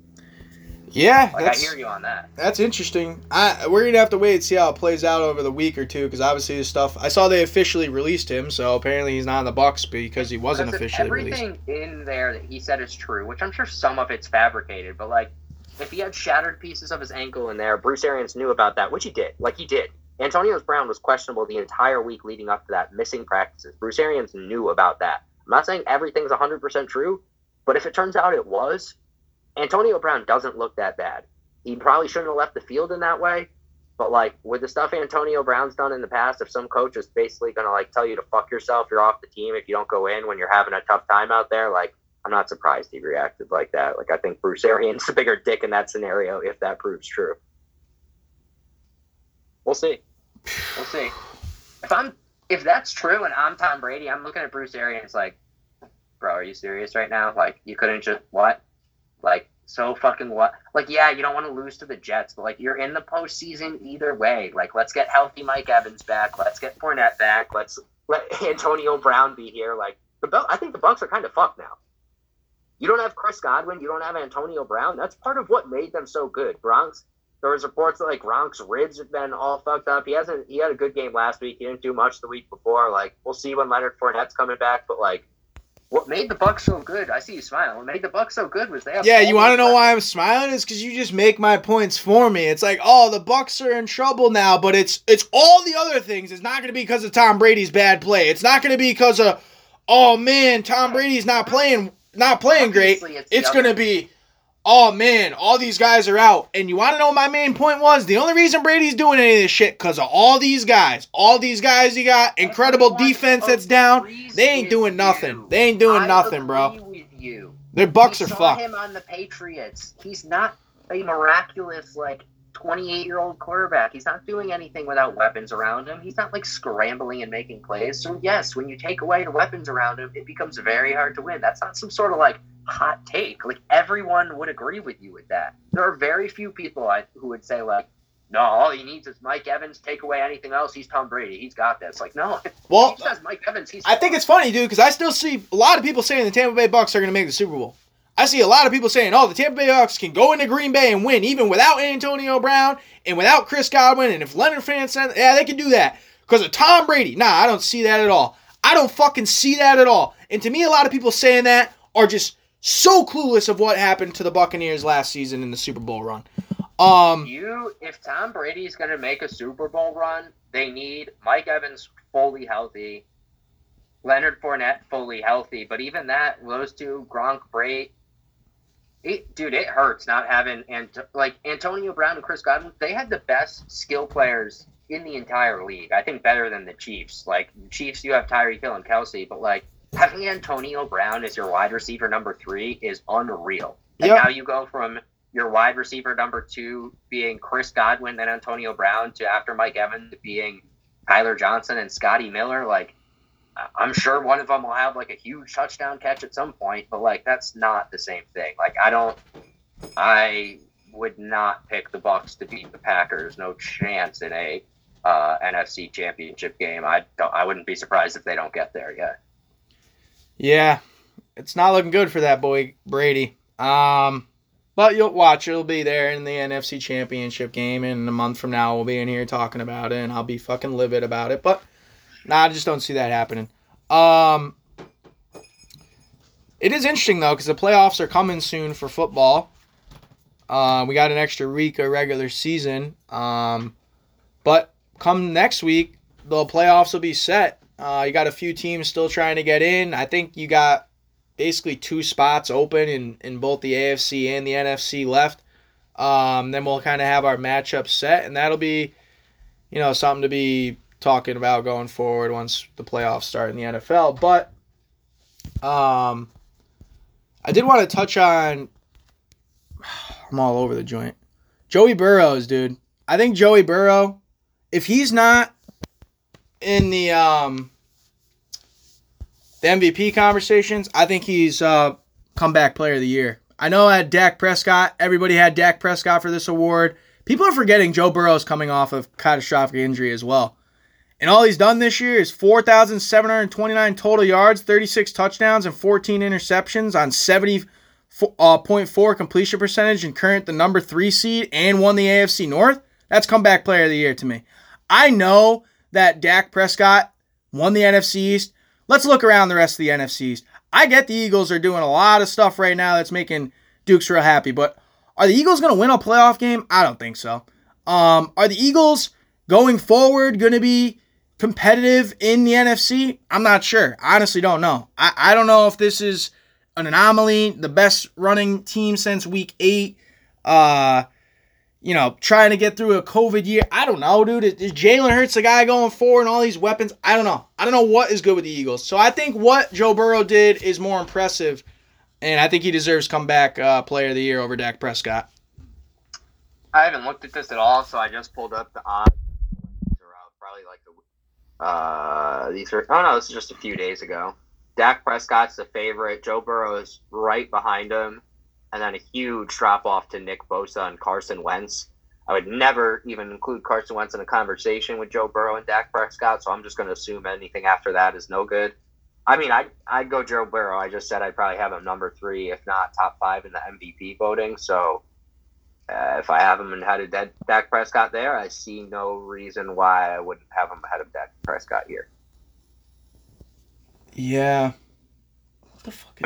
Yeah, I hear you on that. That's interesting. We're going to have to wait and see how it plays out over the week or two, because obviously this stuff, I saw they officially released him, so apparently he's not in the Bucks because he wasn't officially released. Everything in there that he said is true, which I'm sure some of it's fabricated, but, like, if he had shattered pieces of his ankle in there, Bruce Arians knew about that, which he did. Like, he did. Antonio Brown was questionable the entire week leading up to that, missing practices. Bruce Arians knew about that. I'm not saying everything's 100% true, but if it turns out it was, Antonio Brown doesn't look that bad. He probably shouldn't have left the field in that way, but, like, with the stuff Antonio Brown's done in the past, if some coach is basically going to, like, tell you to fuck yourself, you're off the team if you don't go in when you're having a tough time out there, like, I'm not surprised he reacted like that. Like, I think Bruce Arians is a bigger dick in that scenario if that proves true. We'll see. We'll see. If that's true and I'm Tom Brady, I'm looking at Bruce Arians like, bro, are you serious right now? Like, you couldn't just, what? Like, so fucking what? Like, yeah, you don't want to lose to the Jets, but, like, you're in the postseason either way. Like, let's get healthy Mike Evans back. Let's get Fournette back. Let's let Antonio Brown be here. Like, I think the Bucs are kind of fucked now. You don't have Chris Godwin. You don't have Antonio Brown. That's part of what made them so good. Bronx, there was reports that like Gronk's ribs have been all fucked up. He had a good game last week. He didn't do much the week before. Like, we'll see when Leonard Fournette's coming back, but like, what made the Bucs so good? I see you smiling. What made the Bucs so good was they have. Yeah, you want to know why I'm smiling? It's because you just make my points for me. It's like, oh, the Bucs are in trouble now, but it's all the other things. It's not going to be because of Tom Brady's bad play. It's not going to be because of, oh man, Tom Brady's not playing great. It's going to be, oh man, all these guys are out. And you want to know what my main point was? The only reason Brady's doing any of this shit because of all these guys. All these guys he got, incredible defense that's down. They ain't doing nothing. They ain't doing nothing, bro. With you. Their Bucs are fucked. fucked. Him on the Patriots. He's not a miraculous, like, 28-year-old quarterback. He's not doing anything without weapons around him. He's not, like, scrambling and making plays. So, yes, when you take away the weapons around him, it becomes very hard to win. That's not some sort of, like, hot take. Like, everyone would agree with you with that. There are very few people who would say, like, no, all he needs is Mike Evans. Take away anything else, he's Tom Brady. He's got this. Like, no. Well, he says Mike Evans. I think it's funny, dude, because I still see a lot of people saying the Tampa Bay Bucs are going to make the Super Bowl. I see a lot of people saying, oh, the Tampa Bay Bucs can go into Green Bay and win, even without Antonio Brown and without Chris Godwin. And if Leonard Fournette, yeah, they can do that because of Tom Brady. Nah, I don't see that at all. I don't fucking see that at all. And to me, a lot of people saying that are just so clueless of what happened to the Buccaneers last season in the Super Bowl run. If Tom Brady's going to make a Super Bowl run, they need Mike Evans fully healthy, Leonard Fournette fully healthy. But even that, those two, Gronk, Brady, it hurts not having Antonio Brown and Chris Godwin. They had the best skill players in the entire league. I think better than the Chiefs. Like, the Chiefs, you have Tyreek Hill and Kelsey, but like having Antonio Brown as your wide receiver number 3 is unreal. And now you go from your wide receiver number 2 being Chris Godwin and Antonio Brown to after Mike Evans being Tyler Johnson and Scotty Miller. Like, I'm sure one of them will have like a huge touchdown catch at some point, but like that's not the same thing. Like, I would not pick the Bucs to beat the Packers. No chance in a NFC Championship game. I wouldn't be surprised if they don't get there yet. Yeah, it's not looking good for that boy Brady. But you'll watch, it'll be there in the NFC Championship game, and a month from now we'll be in here talking about it, and I'll be fucking livid about it. But, I just don't see that happening. It is interesting, though, because the playoffs are coming soon for football. We got an extra week of regular season. But come next week, the playoffs will be set. You got a few teams still trying to get in. I think you got basically 2 spots open in both the AFC and the NFC left. Then we'll kind of have our matchup set, and that'll be, something to be talking about going forward once the playoffs start in the NFL. But I did want to touch on, I'm all over the joint, Joey Burrows, dude. I think Joey Burrow, if he's not in the MVP conversations, I think he's comeback player of the year. I know at Dak Prescott, everybody had Dak Prescott for this award. People are forgetting Joe Burrow's coming off of catastrophic injury as well. And all he's done this year is 4,729 total yards, 36 touchdowns, and 14 interceptions on 70.4 completion percentage and current the number 3 seed and won the AFC North. That's comeback player of the year to me. I know that Dak Prescott won the NFC East. Let's look around the rest of the NFC East. I get the Eagles are doing a lot of stuff right now that's making Dukes real happy, but are the Eagles going to win a playoff game? I don't think so. Are the Eagles going forward going to be competitive in the NFC? I'm not sure. I honestly don't know. I don't know if this is an anomaly, the best running team since week 8, trying to get through a COVID year. I don't know, dude. Is Jalen Hurts the guy going forward and all these weapons? I don't know. I don't know what is good with the Eagles. So I think what Joe Burrow did is more impressive, and I think he deserves comeback player of the year over Dak Prescott. I haven't looked at this at all, so I just pulled up the odds. Probably like this is just a few days ago. Dak Prescott's the favorite. Joe Burrow is right behind him. And then a huge drop-off to Nick Bosa and Carson Wentz. I would never even include Carson Wentz in a conversation with Joe Burrow and Dak Prescott, so I'm just going to assume anything after that is no good. I mean, I'd go Joe Burrow. I just said I'd probably have him number 3, if not top 5 in the MVP voting. So If I have him ahead of Dak Prescott there, I see no reason why I wouldn't have him ahead of Dak Prescott here. Yeah. What the fuck?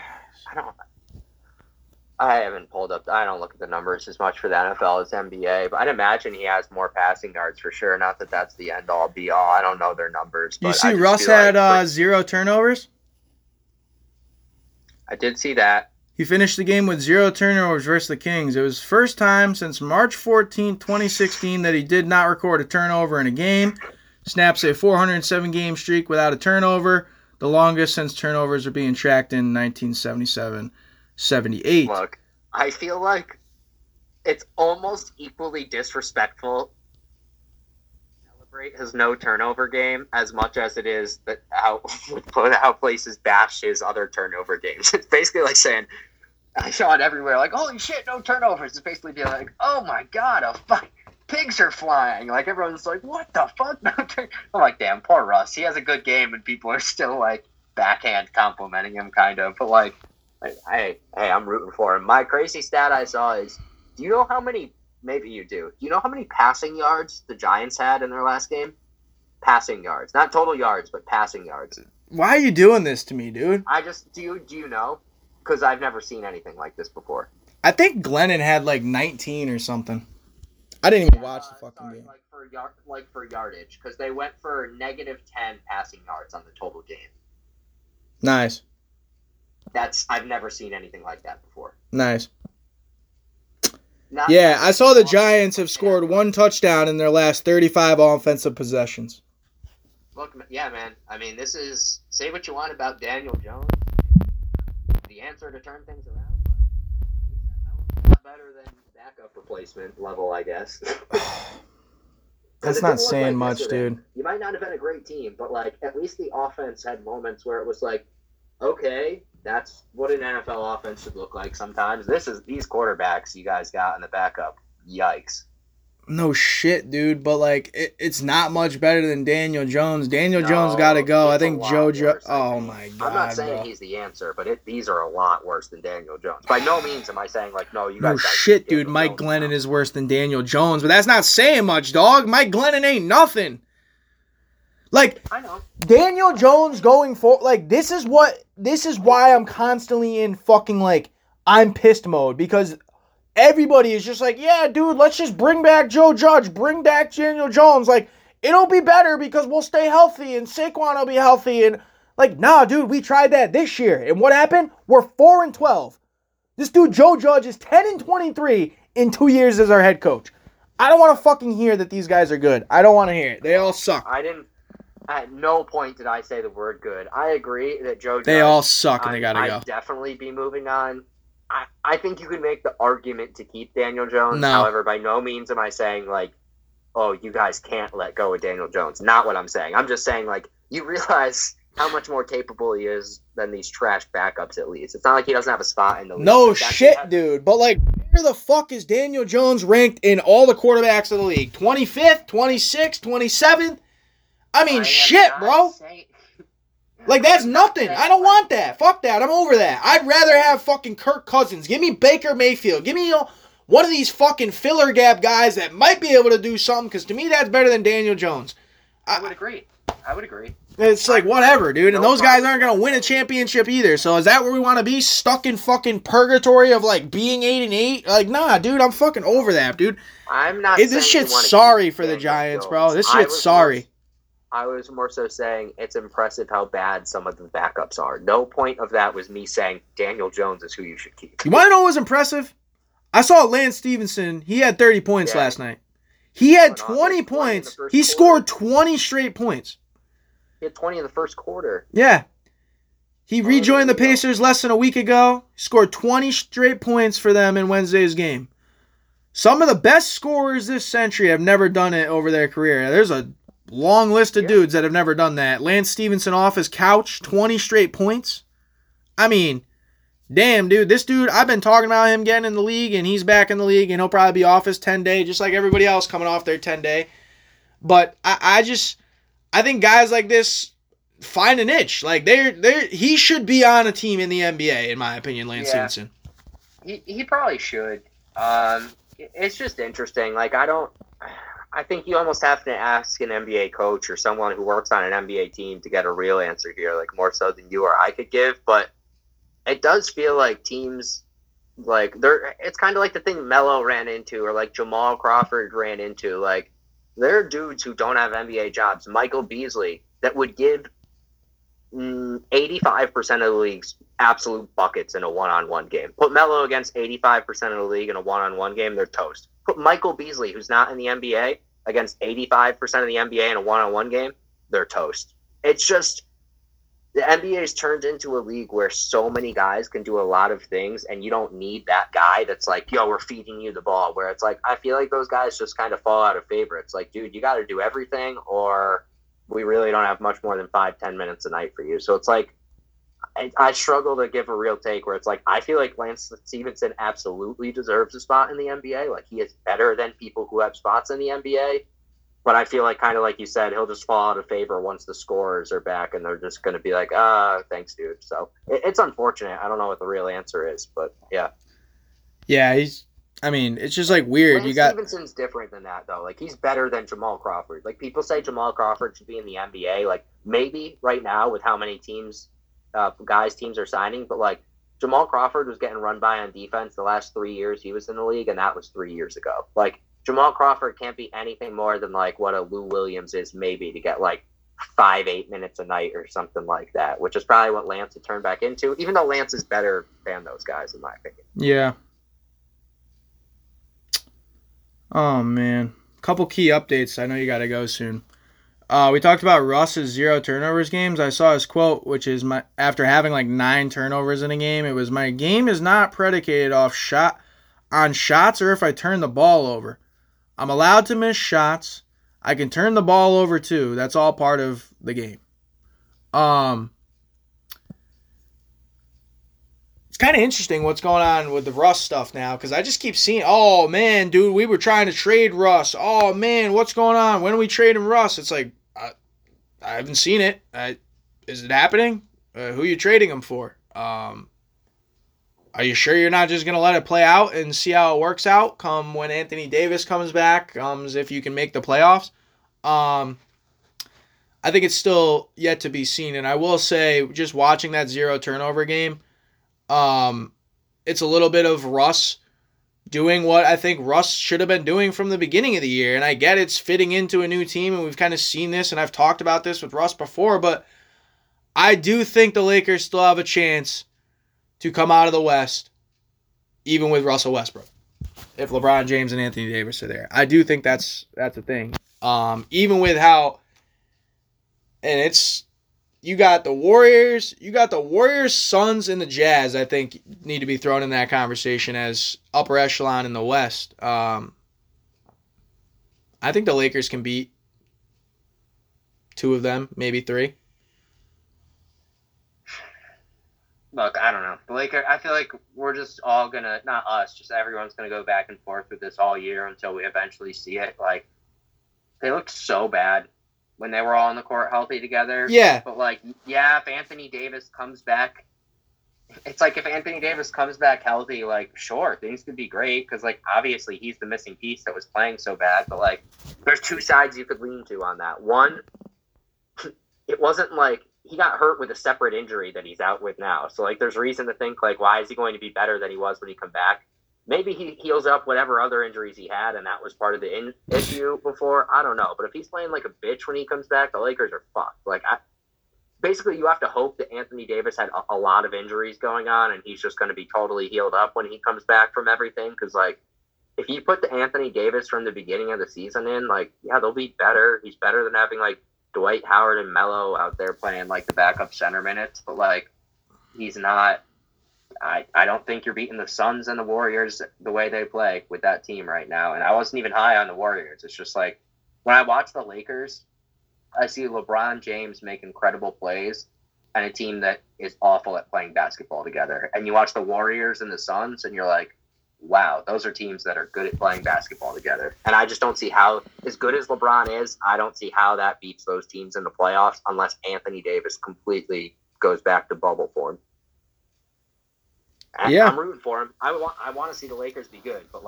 I haven't pulled up. I don't look at the numbers as much for the NFL as NBA, but I'd imagine he has more passing yards for sure. Not that that's the end all be all. I don't know their numbers. But You see, Russ had 0 turnovers. I did see that. He finished the game with 0 turnovers versus the Kings. It was first time since March 14, 2016 that he did not record a turnover in a game. Snaps a 407-game streak without a turnover, the longest since turnovers are being tracked in 1977-78. Look, I feel like it's almost equally disrespectful to celebrate his no turnover game as much as it is that how places bash his other turnover games. It's basically like saying, I saw it everywhere, like, holy shit, no turnovers. It's basically being like, oh my god, pigs are flying. Like, everyone's like, what the fuck? No I'm like, damn, poor Russ. He has a good game, and people are still, like, backhand complimenting him, kind of. But, like, hey, I'm rooting for him. My crazy stat I saw is, do you know how many, maybe you do, you know how many passing yards the Giants had in their last game? Passing yards. Not total yards, but passing yards. Why are you doing this to me, dude? Do you know? Because I've never seen anything like this before. I think Glennon had like 19 or something. I didn't even watch the fucking game. Like for yardage, because they went for -10 passing yards on the total game. Nice. I've never seen anything like that before. Nice. Yeah, I saw the Giants have scored 1 touchdown in their last 35 offensive possessions. Look, yeah, man. I mean, this is, say what you want about Daniel Jones, the answer to turn things around, but he's a lot better than backup replacement level, I guess. That's not saying much, dude. You might not have been a great team, but like at least the offense had moments where it was like, okay, that's what an NFL offense should look like sometimes. These quarterbacks you guys got in the backup. Yikes. No shit, dude, but like it's not much better than Daniel Jones. Daniel Jones got to go. I think JoJo. Oh my god. I'm not saying he's the answer, but these are a lot worse than Daniel Jones. By no means am I saying like no, you guys. No shit, dude. Mike Glennon is worse than Daniel Jones, but that's not saying much, dog. Mike Glennon ain't nothing. Like I know. Daniel Jones going for like this is why I'm constantly in fucking like I'm pissed mode because everybody is just like, yeah, dude, let's just bring back Joe Judge, bring back Daniel Jones. Like, it'll be better because we'll stay healthy and Saquon will be healthy. And, like, nah, dude, we tried that this year. And what happened? We're 4-12. This dude, Joe Judge, is 10-23 in 2 years as our head coach. I don't want to fucking hear that these guys are good. I don't want to hear it. They all suck. At no point did I say the word good. I agree that Joe Judge. They all suck and they got to go. I'd definitely be moving on. I think you could make the argument to keep Daniel Jones. No. However, by no means am I saying, like, oh, you guys can't let go of Daniel Jones. Not what I'm saying. I'm just saying, like, you realize how much more capable he is than these trash backups, at least. It's not like he doesn't have a spot in the league. No shit, dude. But, like, where the fuck is Daniel Jones ranked in all the quarterbacks of the league? 25th, 26th, 27th? I mean, shit, bro. Like, that's nothing. I don't want that. Fuck that. I'm over that. I'd rather have fucking Kirk Cousins. Give me Baker Mayfield. Give me one of these fucking filler gap guys that might be able to do something, because to me, that's better than Daniel Jones. I would agree. It's like, whatever, dude. And those guys aren't going to win a championship either. So is that where we want to be? Stuck in fucking purgatory of, like, being 8-8? Like, nah, dude. I'm fucking over that, dude. I'm not This shit's sorry for the Giants, bro. This shit's sorry. I was more so saying it's impressive how bad some of the backups are. No point of that was me saying Daniel Jones is who you should keep. You want to know what was impressive? I saw Lance Stevenson. He had 30 points last night. He had 20 points. He scored 20 straight points. He had 20 in the first quarter. Yeah. He rejoined the Pacers less than a week ago. Scored 20 straight points for them in Wednesday's game. Some of the best scorers this century have never done it over their career. There's a long list of dudes that have never done that. Lance Stevenson off his couch, 20 straight points. I mean, damn, dude. This dude, I've been talking about him getting in the league, and he's back in the league, and he'll probably be off his 10-day, just like everybody else coming off their 10-day. But I think guys like this find a niche. Like, he should be on a team in the NBA, in my opinion, Lance Stevenson. He probably should. it's just interesting. Like, I think you almost have to ask an NBA coach or someone who works on an NBA team to get a real answer here, like more so than you or I could give. But it does feel like teams, like, it's kind of like the thing Melo ran into, or like Jamal Crawford ran into. Like, there are dudes who don't have NBA jobs. Michael Beasley, that would give 85% of the league's absolute buckets in a one-on-one game. Put Melo against 85% of the league in a one-on-one game, they're toast. Put Michael Beasley, who's not in the NBA, against 85% of the NBA in a one-on-one game, they're toast. It's just, the NBA has turned into a league where so many guys can do a lot of things, and you don't need that guy that's like, yo, we're feeding you the ball. Where it's like, I feel like those guys just kind of fall out of favor. It's like, dude, you got to do everything, or we really don't have much more than 5-10 minutes a night for you. So it's like, I struggle to give a real take where it's like, I feel like Lance Stevenson absolutely deserves a spot in the NBA. Like, he is better than people who have spots in the NBA. But I feel like, kind of like you said, he'll just fall out of favor once the scorers are back, and they're just going to be like, thanks, dude. So it's unfortunate. I don't know what the real answer is, but yeah. Yeah, it's just like weird. Lance Stevenson's different than that, though. Like, he's better than Jamal Crawford. Like, people say Jamal Crawford should be in the NBA. Like, maybe right now with how many teams are signing, but like, Jamal Crawford was getting run by on defense the last 3 years he was in the league, and that was 3 years ago. Like, Jamal Crawford can't be anything more than like what a Lou Williams is, maybe, to get like 5-8 minutes a night or something like that, which is probably what Lance would turn back into, even though Lance is better than those guys, in my opinion. Yeah. Oh, man. Couple key updates. I know you got to go soon. We talked about Russ's 0 turnovers games. I saw his quote, which is, after having like 9 turnovers in a game, it was, my game is not predicated off shots or if I turn the ball over. I'm allowed to miss shots. I can turn the ball over too. That's all part of the game. It's kind of interesting what's going on with the Russ stuff now, because I just keep seeing, oh man, dude, we were trying to trade Russ. Oh man, what's going on? When are we trading Russ? It's like, I haven't seen it. Is it happening? Who are you trading him for? Are you sure you're not just going to let it play out and see how it works out come when Anthony Davis comes back, if you can make the playoffs? I think it's still yet to be seen. And I will say, just watching that 0 turnover game, it's a little bit of Russ doing what I think Russ should have been doing from the beginning of the year. And I get it's fitting into a new team, and we've kind of seen this, and I've talked about this with Russ before, but I do think the Lakers still have a chance to come out of the West, even with Russell Westbrook, if LeBron James and Anthony Davis are there. I do think that's a thing. Even with how, and it's, you got the Warriors, Suns, and the Jazz, I think, need to be thrown in that conversation as upper echelon in the West. I think the Lakers can beat 2 of them, maybe 3. Look, I don't know. The Lakers, I feel like we're just all going to, not us, just everyone's going to go back and forth with this all year until we eventually see it. Like, they looked so bad when they were all on the court healthy together. Yeah. But, like, yeah, if Anthony Davis comes back, it's like, if Anthony Davis comes back healthy, like, sure, things could be great because, like, obviously he's the missing piece that was playing so bad. But, like, there's 2 sides you could lean to on that. One, it wasn't like he got hurt with a separate injury that he's out with now. So, like, there's reason to think, like, why is he going to be better than he was when he come back? Maybe he heals up whatever other injuries he had, and that was part of the issue before. I don't know. But if he's playing like a bitch when he comes back, the Lakers are fucked. Like, basically, you have to hope that Anthony Davis had a lot of injuries going on, and he's just going to be totally healed up when he comes back from everything. Because, like, if you put the Anthony Davis from the beginning of the season in, like, yeah, they'll be better. He's better than having, like, Dwight Howard and Melo out there playing, like, the backup center minutes. But, like, he's not. I don't think you're beating the Suns and the Warriors the way they play with that team right now. And I wasn't even high on the Warriors. It's just like, when I watch the Lakers, I see LeBron James make incredible plays and a team that is awful at playing basketball together. And you watch the Warriors and the Suns, and you're like, wow, those are teams that are good at playing basketball together. And I just don't see how, as good as LeBron is, I don't see how that beats those teams in the playoffs unless Anthony Davis completely goes back to bubble form. Yeah. I'm rooting for him. I want to see the Lakers be good, but, like,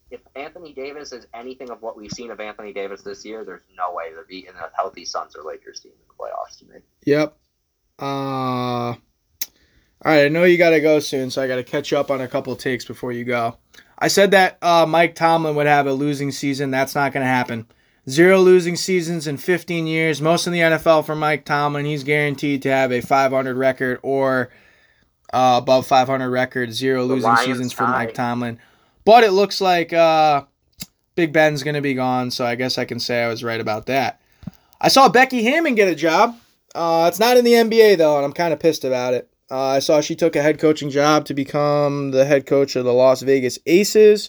if Anthony Davis is anything of what we've seen of Anthony Davis this year, there's no way they're beating a healthy Suns or Lakers team in the playoffs to me. Yep. All right, I know you got to go soon, so I got to catch up on a couple of takes before you go. I said that Mike Tomlin would have a losing season. That's not going to happen. 0 losing seasons in 15 years. Most in the NFL for Mike Tomlin. He's guaranteed to have a 500 record or above 500 record. 0 losing seasons for Mike Tomlin. But it looks like Big Ben's going to be gone, so I guess I can say I was right about that. I saw Becky Hammon get a job. It's not in the NBA, though, and I'm kind of pissed about it. I saw she took a head coaching job to become the head coach of the Las Vegas Aces.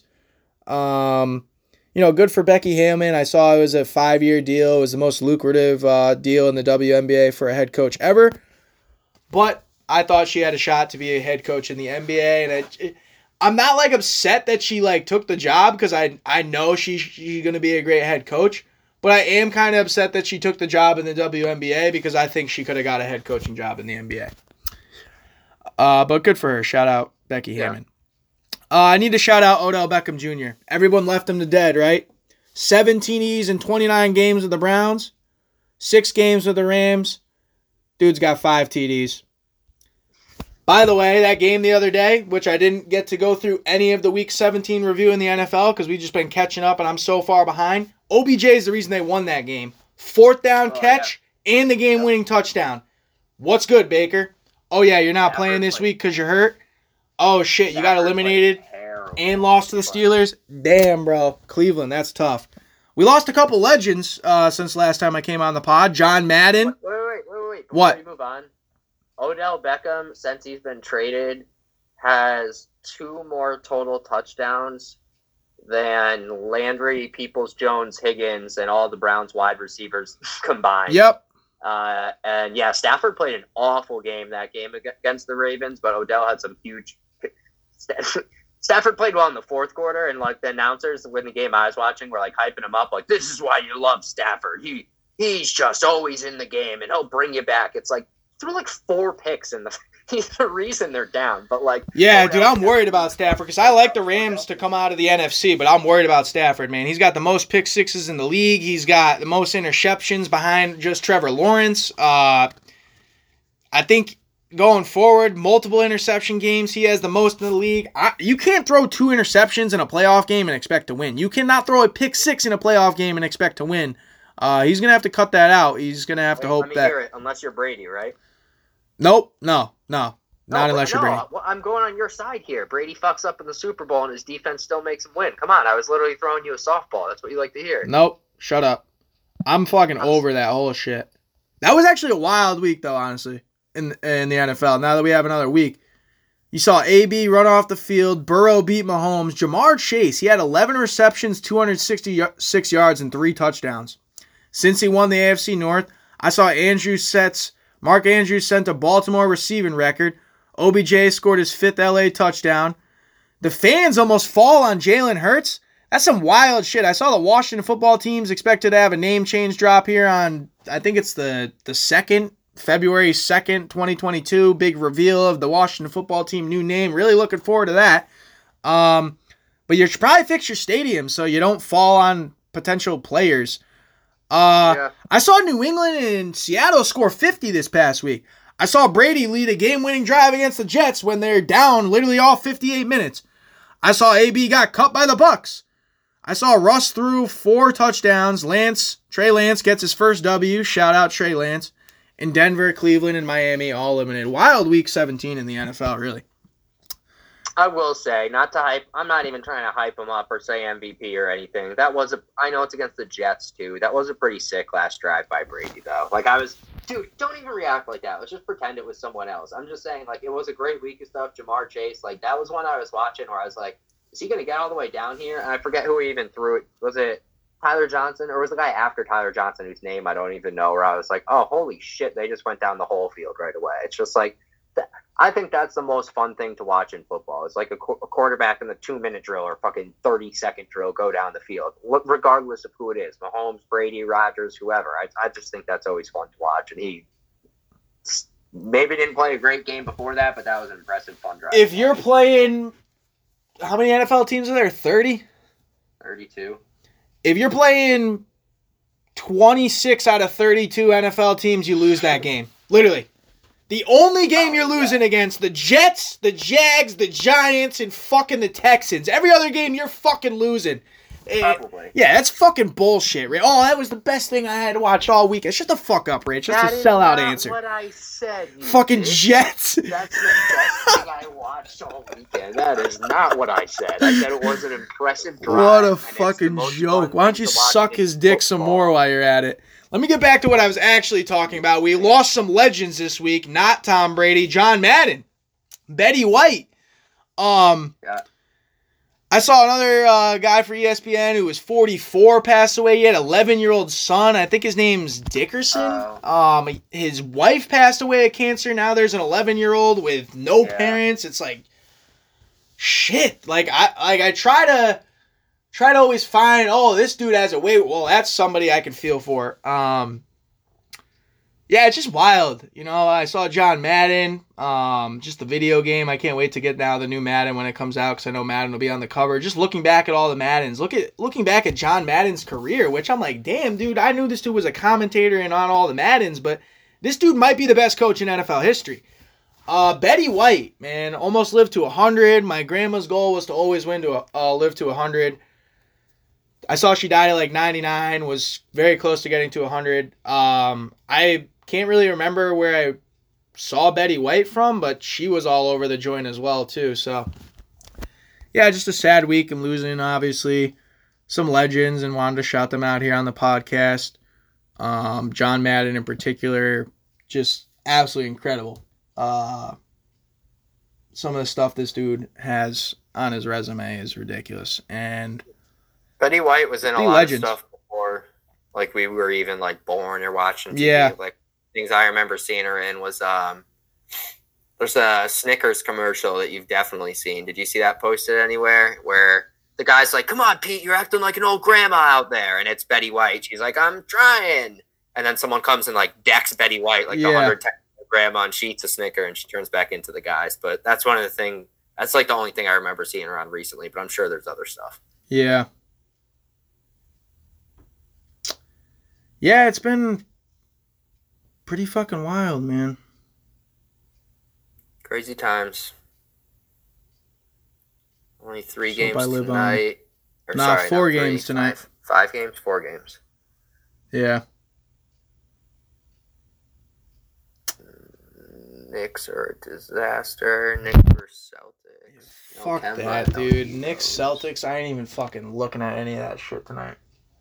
Good for Becky Hammon. I saw it was a 5-year deal. It was the most lucrative deal in the WNBA for a head coach ever. But I thought she had a shot to be a head coach in the NBA, and I'm not like upset that she like took the job because I know she's going to be a great head coach, but I am kind of upset that she took the job in the WNBA because I think she could have got a head coaching job in the NBA. But good for her. Shout out Becky Hammon. I need to shout out Odell Beckham Jr. Everyone left him to dead, right? 17 TDs in 29 games with the Browns, 6 games with the Rams. Dude's got 5 TDs. By the way, that game the other day, which I didn't get to go through any of the Week 17 review in the NFL because we've just been catching up and I'm so far behind. OBJ is the reason they won that game. 4th down catch and the game-winning touchdown. What's good, Baker? Oh, yeah, you're not playing this week because you're hurt? Oh, shit, you got eliminated and lost to the Steelers? Damn, bro. Cleveland, that's tough. We lost a couple legends since last time I came on the pod. John Madden. Wait. What? Before you move on. Odell Beckham, since he's been traded, has 2 more total touchdowns than Landry, Peoples-Jones, Higgins, and all the Browns wide receivers combined. Yep. And yeah, Stafford played an awful game that game against the Ravens, but Odell had some huge. Stafford played well in the 4th quarter, and like the announcers when the game I was watching were like hyping him up, like this is why you love Stafford. He's just always in the game, and he'll bring you back. It's like threw like 4 picks in the. He's the reason they're down, but like. Yeah, dude, I'm worried about Stafford because I like the Rams to come out of the NFC, but I'm worried about Stafford, man. He's got the most pick sixes in the league. He's got the most interceptions behind just Trevor Lawrence. I think going forward, multiple interception games, he has the most in the league. You can't throw 2 interceptions in a playoff game and expect to win. You cannot throw a pick 6 in a playoff game and expect to win. He's going to have to cut that out. He's going to have to hope that. Hear it, unless you're Brady, right? Nope. No. Not unless you're Brady. I'm going on your side here. Brady fucks up in the Super Bowl and his defense still makes him win. Come on, I was literally throwing you a softball. That's what you like to hear. Nope. Shut up. I'm fucking over that whole shit. That was actually a wild week, though, honestly, in the NFL. Now that we have another week. You saw AB run off the field. Burrow beat Mahomes. Jamar Chase, he had 11 receptions, 266 yards, and 3 touchdowns. Since he won the AFC North, I saw Mark Andrews sent a Baltimore receiving record. OBJ scored his 5th LA touchdown. The fans almost fall on Jalen Hurts. That's some wild shit. I saw the Washington football team's expected to have a name change drop here on, I think it's the 2nd, February 2nd, 2022. Big reveal of the Washington football team new name. Really looking forward to that. But you should probably fix your stadium so you don't fall on potential players. I saw New England and Seattle score 50 this past week. I saw Brady lead a game-winning drive against the Jets when they're down literally all 58 minutes. I saw AB got cut by the Bucks. I saw Russ threw 4 touchdowns. Trey Lance gets his first W. Shout out Trey Lance. In Denver, Cleveland, and Miami all eliminated. Wild week 17 in the NFL, really. I will say, not to hype. I'm not even trying to hype him up or say MVP or anything. I know it's against the Jets too. That was a pretty sick last drive by Brady, though. Dude, don't even react like that. Let's just pretend it was someone else. I'm just saying, it was a great week of stuff. Jamar Chase, that was one I was watching where I was like, is he gonna get all the way down here? And I forget who even threw it. Was it Tyler Johnson, or was the guy after Tyler Johnson whose name I don't even know? Where I was like, oh, holy shit, they just went down the whole field right away. It's just I think that's the most fun thing to watch in football. It's like a quarterback in the 2-minute drill or fucking 30-second drill go down the field, regardless of who it is. Mahomes, Brady, Rodgers, whoever. I just think that's always fun to watch. And he maybe didn't play a great game before that, but that was an impressive, fun drive. If you're playing, how many NFL teams are there? 30? 32. If you're playing 26 out of 32 NFL teams, you lose that game. Literally. The only game you're losing against the Jets, the Jags, the Giants, and fucking the Texans. Every other game you're fucking losing. Probably. Yeah, that's fucking bullshit, Rich. Oh, that was the best thing I had to watch all weekend. Shut the fuck up, Rich. That's a sellout answer. That's what I said. Fucking Jets. That's the best thing I watched all weekend. That is not what I said. I said it was an impressive drive. What a fucking joke. Why don't you suck his dick some more while you're at it? Let me get back to what I was actually talking about. We lost some legends this week. Not Tom Brady. John Madden. Betty White. Yeah. I saw another guy for ESPN who was 44 pass away. He had an 11-year-old son. I think his name's Dickerson. His wife passed away of cancer. Now there's an 11-year-old with no parents. It's like, shit. Like I try to always find, this dude has a way. Well, that's somebody I can feel for. Yeah, it's just wild. You know, I saw John Madden, just the video game. I can't wait to get now the new Madden when it comes out because I know Madden will be on the cover. Just looking back at all the Maddens, looking back at John Madden's career, which I'm like, damn, dude, I knew this dude was a commentator and on all the Maddens, but this dude might be the best coach in NFL history. Betty White, man, almost lived to 100. My grandma's goal was to always live to 100. I saw she died at like 99, was very close to getting to 100. I can't really remember where I saw Betty White from, but she was all over the joint as well, too. So, yeah, just a sad week. I'm losing, obviously, some legends and wanted to shout them out here on the podcast. John Madden in particular, just absolutely incredible. Some of the stuff this dude has on his resume is ridiculous. And Betty White was in a lot legends. of stuff before, like, we were even, like, born or watching TV. Yeah. Like, things I remember seeing her in was, there's a Snickers commercial that you've definitely seen. Did you see that posted anywhere? Where the guy's like, come on, Pete, you're acting like an old grandma out there. And it's Betty White. She's like, I'm trying. And then someone comes and, like, decks Betty White, like, the 110 grandma, and she eats a Snicker, and she turns back into the guys. But that's one of the things, that's, like, the only thing I remember seeing her on recently. But I'm sure there's other stuff. Yeah. Yeah, it's been pretty fucking wild, man. Crazy times. Only 3 Hope I games live tonight. Four games tonight. 5 games, 4 games. Yeah. Knicks are a disaster. Knicks versus Celtics. Fuck Kemba, that, no dude. Heroes. Knicks, Celtics, I ain't even fucking looking at any of that shit tonight.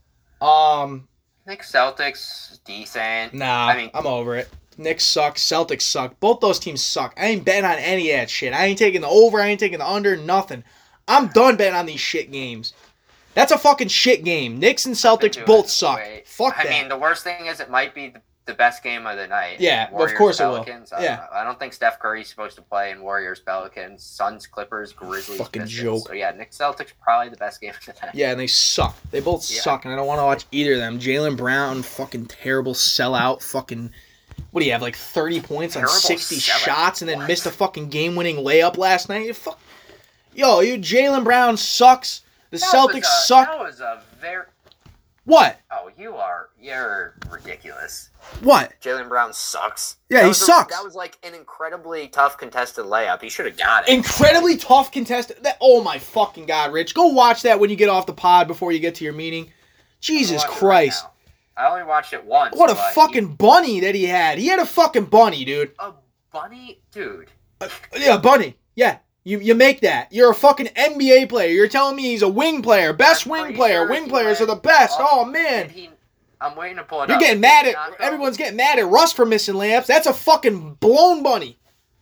Knicks, Celtics, decent. Nah, I mean, I'm over it. Knicks suck, Celtics suck. Both those teams suck. I ain't betting on any of that shit. I ain't taking the over, I ain't taking the under, nothing. I'm done betting on these shit games. That's a fucking shit game. Knicks and Celtics both suck. Fuck that. I mean, the worst thing is it might be the best game of the night. Yeah, Warriors, of course Pelicans. it will. Yeah. I don't think Steph Curry's supposed to play in Warriors, Pelicans, Suns, Clippers, Grizzlies. Fucking Pistons. joke. So yeah, Knicks, Celtics probably the best game of the night. Yeah, and they suck. They both suck, and I don't want to watch either of them. Jaylen Brown, fucking terrible sellout. Fucking, what do you have, like 30 points on Terrible 60 sellout. shots and then What? missed a fucking game-winning layup last night? Yo, Jaylen Brown sucks. The Celtics suck. That was a very... What? Oh, you're ridiculous. What? Jaylen Brown sucks. Yeah, he sucks. That was like an incredibly tough contested layup. He should have got it. Incredibly tough contested. Oh my fucking God, Rich. Go watch that when you get off the pod before you get to your meeting. Jesus Christ. I only watched it once. What a fucking bunny that he had. He had a fucking bunny, dude. A bunny? Dude. Yeah, bunny. Yeah. You make that. You're a fucking NBA player. You're telling me he's a wing player. Best wing player. Wing players are the best. Oh, man. I'm waiting to pull it You're up. getting mad at... Everyone's getting mad at Russ for missing layups. That's a fucking blown bunny.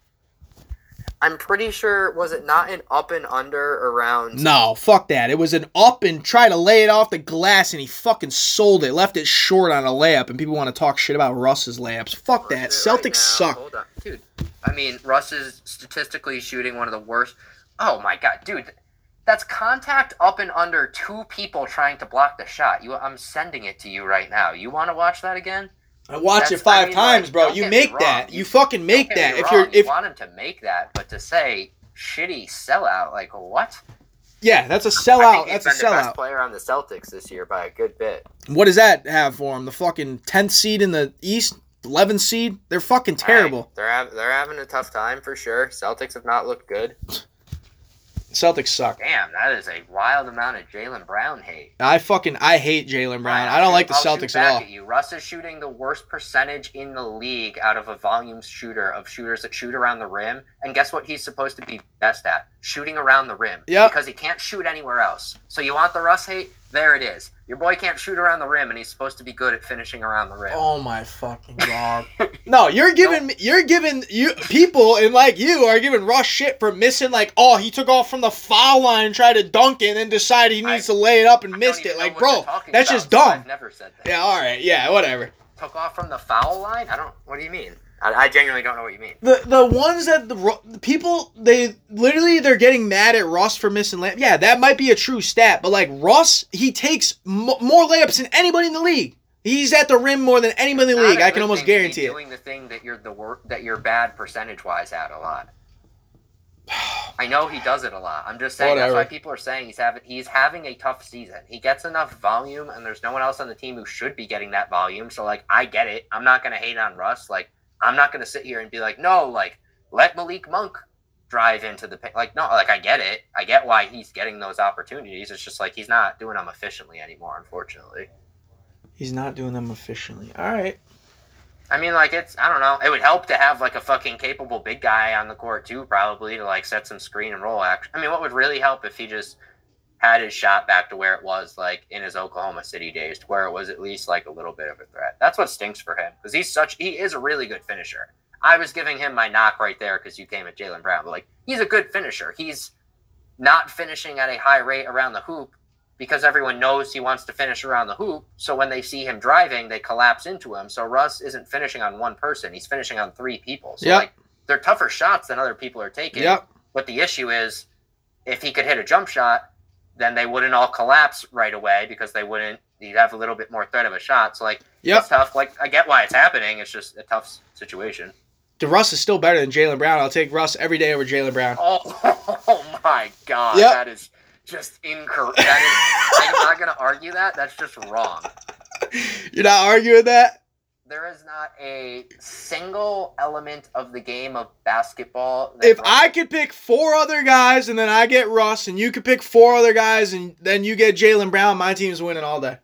I'm pretty sure, was it not an up and under around... No, fuck that. It was an up and try to lay it off the glass, and he fucking sold it. Left it short on a layup, and people want to talk shit about Russ's layups. Fuck that. Celtics suck. Hold on. Dude, I mean, Russ is statistically shooting one of the worst... Oh, my God. Dude, that's contact up and under 2 people trying to block the shot. I'm sending it to you right now. You want to watch that again? I watched it 5 times, bro. You make that. You fucking make that. You want him to make that, but to say shitty sellout, like what? Yeah, that's a I sellout. think he's That's a been the best sellout. player on the Celtics this year by a good bit. What does that have for him? The fucking 10th seed in the East, 11th seed. They're fucking terrible. Hey, they're having a tough time for sure. Celtics have not looked good. Celtics suck. Damn, that is a wild amount of Jaylen Brown hate. I hate Jaylen Brown. I don't like the I'll Celtics shoot back at all. At you. Russ is shooting the worst percentage in the league out of a volume shooter of shooters that shoot around the rim. And guess what he's supposed to be best at? Shooting around the rim. Yep. Because he can't shoot anywhere else. So you want the Russ hate? There it is. Your boy can't shoot around the rim, and he's supposed to be good at finishing around the rim. Oh my fucking god! No, you're giving people and like you are giving Russ shit for missing he took off from the foul line and tried to dunk it and then decided he needs to lay it up and missed it. Like, bro, that's just dumb. I've never said that. Yeah, all right, yeah, whatever. Took off from the foul line? What do you mean? I genuinely don't know what you mean. The ones that the people they're getting mad at Russ for missing layups. Yeah, that might be a true stat, but like Russ, he takes more layups than anybody in the league. He's at the rim more than anybody in the league. I can almost guarantee it. Doing the thing that you're bad percentage wise at a lot. I know he does it a lot. I'm just saying Whatever. That's why people are saying he's having a tough season. He gets enough volume, and there's no one else on the team who should be getting that volume. So like, I get it. I'm not gonna hate on Russ. Like, I'm not gonna sit here and be like, no, like let Malik Monk drive into the paint. Like, no, like I get it. I get why he's getting those opportunities. It's just like he's not doing them efficiently anymore, unfortunately. He's not doing them efficiently. All right. I mean, like, I don't know. It would help to have, like, a fucking capable big guy on the court, too, probably, to, like, set some screen and roll action. I mean, what would really help if he just had his shot back to where it was, like, in his Oklahoma City days, to where it was at least, like, a little bit of a threat. That's what stinks for him, because he is a really good finisher. I was giving him my knock right there because you came at Jaylen Brown, but, like, he's a good finisher. He's not finishing at a high rate around the hoop, because everyone knows he wants to finish around the hoop. So when they see him driving, they collapse into him. So Russ isn't finishing on one person. He's finishing on three people. So like, they're tougher shots than other people are taking. Yep. But the issue is, if he could hit a jump shot, then they wouldn't all collapse right away because he'd have a little bit more threat of a shot. So like, it's tough. Like, I get why it's happening. It's just a tough situation. Russ is still better than Jaylen Brown. I'll take Russ every day over Jaylen Brown. Oh my God. Yep. That is just incorrect. I'm not going to argue that. That's just wrong. You're not arguing that? There is not a single element of the game of basketball. If I could pick four other guys and then I get Russ and you could pick four other guys and then you get Jaylen Brown, my team's winning all day.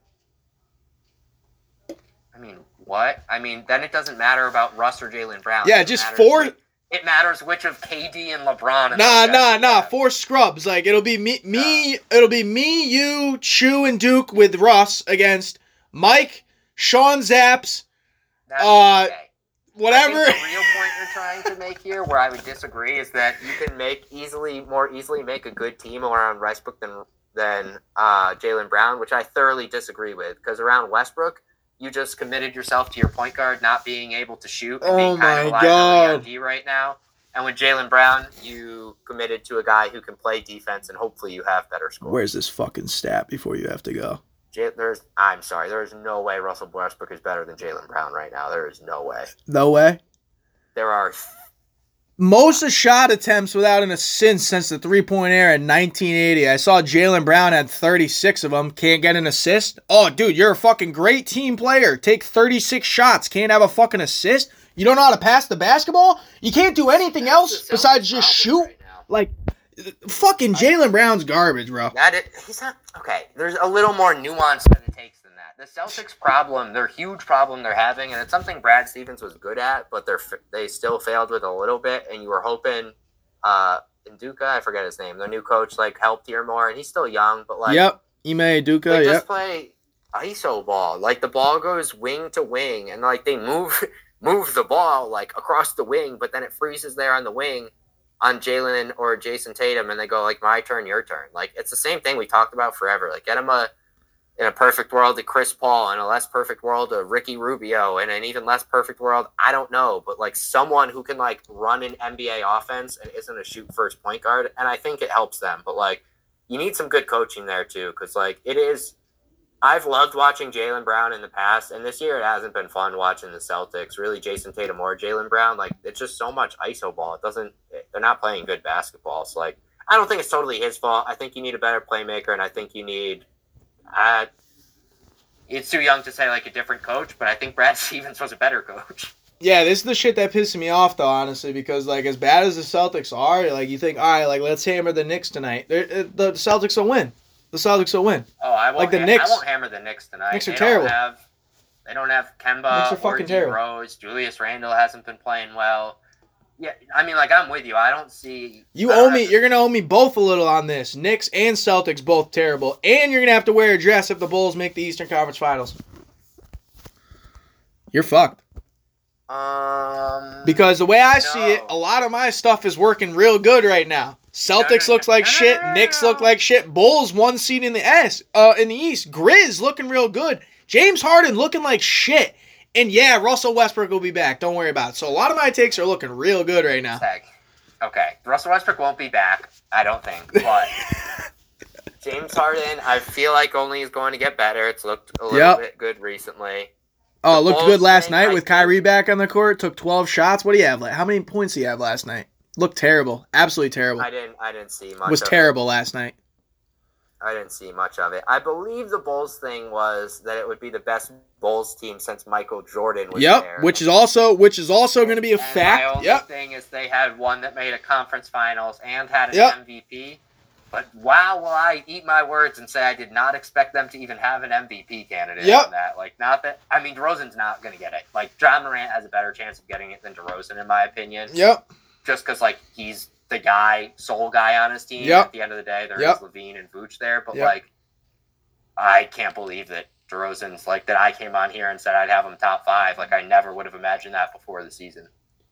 I mean, what? I mean, then it doesn't matter about Russ or Jaylen Brown. Yeah, just four. It matters which of KD and LeBron. Nah. Four scrubs. Like it'll be it'll be me, you, Chu, and Duke with Russ against Mike, Sean Zapps, okay. Whatever. I think the real point you're trying to make here, where I would disagree, is that You can more easily make a good team around Westbrook than Jaylen Brown, which I thoroughly disagree with. Because around Westbrook, you just committed yourself to your point guard not being able to shoot and Oh being kind of a my liability on God. D right now. And with Jaylen Brown, you committed to a guy who can play defense, and hopefully you have better scores. Where's this fucking stat before you have to go? I'm sorry. There is no way Russell Westbrook is better than Jaylen Brown right now. There is no way. No way. There are Most shot attempts without an assist since the three-point era in 1980. I saw Jaylen Brown had 36 of them. Can't get an assist? Oh, dude, you're a fucking great team player. Take 36 shots. Can't have a fucking assist? You don't know how to pass the basketball? You can't do anything else besides just shoot? right now. Like, fucking Jaylen Brown's garbage, bro. He's not okay. There's a little more nuance than it takes than that. The Celtics problem, their huge problem they're having, and it's something Brad Stevens was good at, but they still failed with a little bit, and you were hoping Nduka, I forget his name, their new coach, like, helped here more, and he's still young, but like Ime Udoka, they just play ISO ball. Like, the ball goes wing to wing, and like they move the ball like across the wing, but then it freezes there on the wing on Jalen or Jason Tatum, and they go like, my turn, your turn. Like, it's the same thing we talked about forever. Like, get him in a perfect world to Chris Paul, in a less perfect world to Ricky Rubio, in an even less perfect world, I don't know, but like someone who can like run an NBA offense and isn't a shoot first point guard, and I think it helps them. But like, you need some good coaching there too, because like I've loved watching Jaylen Brown in the past, and this year it hasn't been fun watching the Celtics. Really, Jason Tatum or Jaylen Brown, like, it's just so much ISO ball. They're not playing good basketball. So like, I don't think it's totally his fault. I think you need a better playmaker, and I think you need. It's too young to say like a different coach, but I think Brad Stevens was a better coach. Yeah, this is the shit that pisses me off, though, honestly, because, like, as bad as the Celtics are, like, you think, all right, like, let's hammer the Knicks tonight. The Celtics will win. The Celtics will win. Oh, I won't hammer the Knicks tonight. Knicks are terrible. They don't have Kemba Knicks are fucking terrible. Rose. Julius Randle hasn't been playing well. Yeah, I mean, like, I'm with you. I don't see... You're going to owe me both a little on this. Knicks and Celtics, both terrible. And you're going to have to wear a dress if the Bulls make the Eastern Conference Finals. You're fucked. Because the way I see it, a lot of my stuff is working real good right now. Celtics looks like shit. Knicks look like shit. Bulls 1 seed in the East. Grizz looking real good. James Harden looking like shit. And yeah, Russell Westbrook will be back. Don't worry about it. So a lot of my takes are looking real good right now. Okay, Russell Westbrook won't be back, I don't think. But James Harden, I feel like only is going to get better. It's looked a little bit good recently. Oh, it looked good last night with Kyrie back on the court. Took 12 shots. What do you have? Like, how many points do you have last night? Looked terrible. Absolutely terrible. I didn't see much. Was terrible last night. I didn't see much of it. I believe the Bulls thing was that it would be the best Bulls team since Michael Jordan was there. Which is also going to be a fact. My only thing is they had one that made a conference finals and had an MVP. But wow, will I eat my words and say I did not expect them to even have an MVP candidate on that. Like, not that... I mean, DeRozan's not going to get it. Like, John Morant has a better chance of getting it than DeRozan, in my opinion. Yep. Just because, like, he's the guy, sole guy on his team. At the end of the day, there is Levine and Vooch there. But, like, I can't believe that DeRozan's... Like, that I came on here and said I'd have him top 5. Like, I never would have imagined that before the season.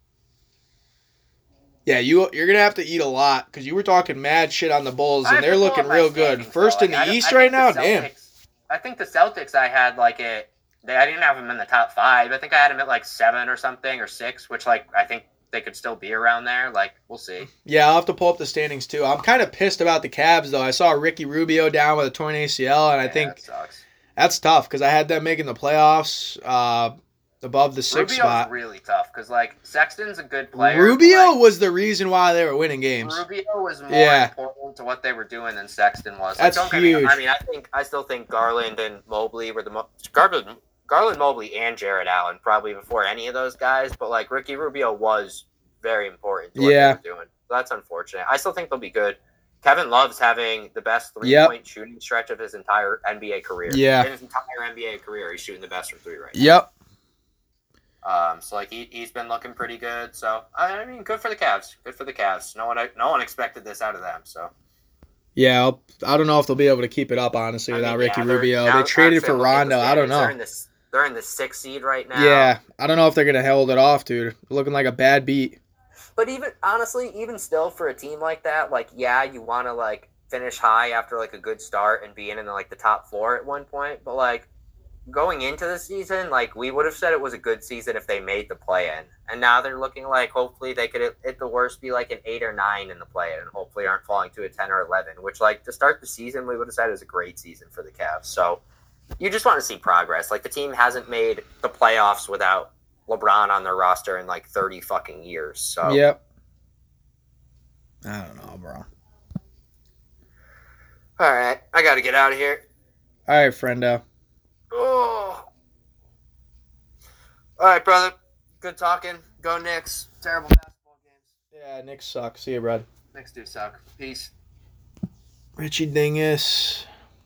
Yeah, you're going to have to eat a lot because you were talking mad shit on the Bulls, and they're looking real good. First in the East right now? Damn. I think the Celtics, I had like I didn't have them in the top 5. I think I had them at like 7 or something or 6, which like I think they could still be around there. Like, we'll see. Yeah, I'll have to pull up the standings too. I'm kind of pissed about the Cavs, though. I saw Ricky Rubio down with a torn ACL, and I think that sucks. That's tough because I had them making the playoffs. Above the 6th spot. Rubio's really tough because, like, Sexton's a good player. Rubio was the reason why they were winning games. Rubio was more important to what they were doing than Sexton was. That's huge. I still think Garland and Mobley were the most... Garland, Mobley, and Jared Allen probably before any of those guys, but, like, Ricky Rubio was very important to what they were doing. So that's unfortunate. I still think they'll be good. Kevin Love's having the best three-point shooting stretch of his entire NBA career. Yeah. In his entire NBA career, he's shooting the best from 3 right now. Yep. So like he's been looking pretty good. So I mean, good for the Cavs. Good for the Cavs. No one expected this out of them. So yeah, I don't know if they'll be able to keep it up honestly without Ricky Rubio. They traded for Rondo. I don't know. They're in the 6th seed right now. Yeah, I don't know if they're gonna hold it off, dude. Looking like a bad beat. But even still for a team like that, like you want to like finish high after like a good start and be in like the top 4 at one point, but like. Going into the season, like, we would have said it was a good season if they made the play-in. And now they're looking like hopefully they could, at the worst, be like an 8 or 9 in the play-in and hopefully aren't falling to a 10 or 11, which, like, to start the season, we would have said is a great season for the Cavs. So you just want to see progress. Like, the team hasn't made the playoffs without LeBron on their roster in, like, 30 fucking years. So yep. I don't know, bro. All right. I got to get out of here. All right, friendo. Oh. All right, brother. Good talking. Go Knicks. Terrible basketball games. Yeah, Knicks suck. See you, bud. Knicks do suck. Peace. Richie Dingus.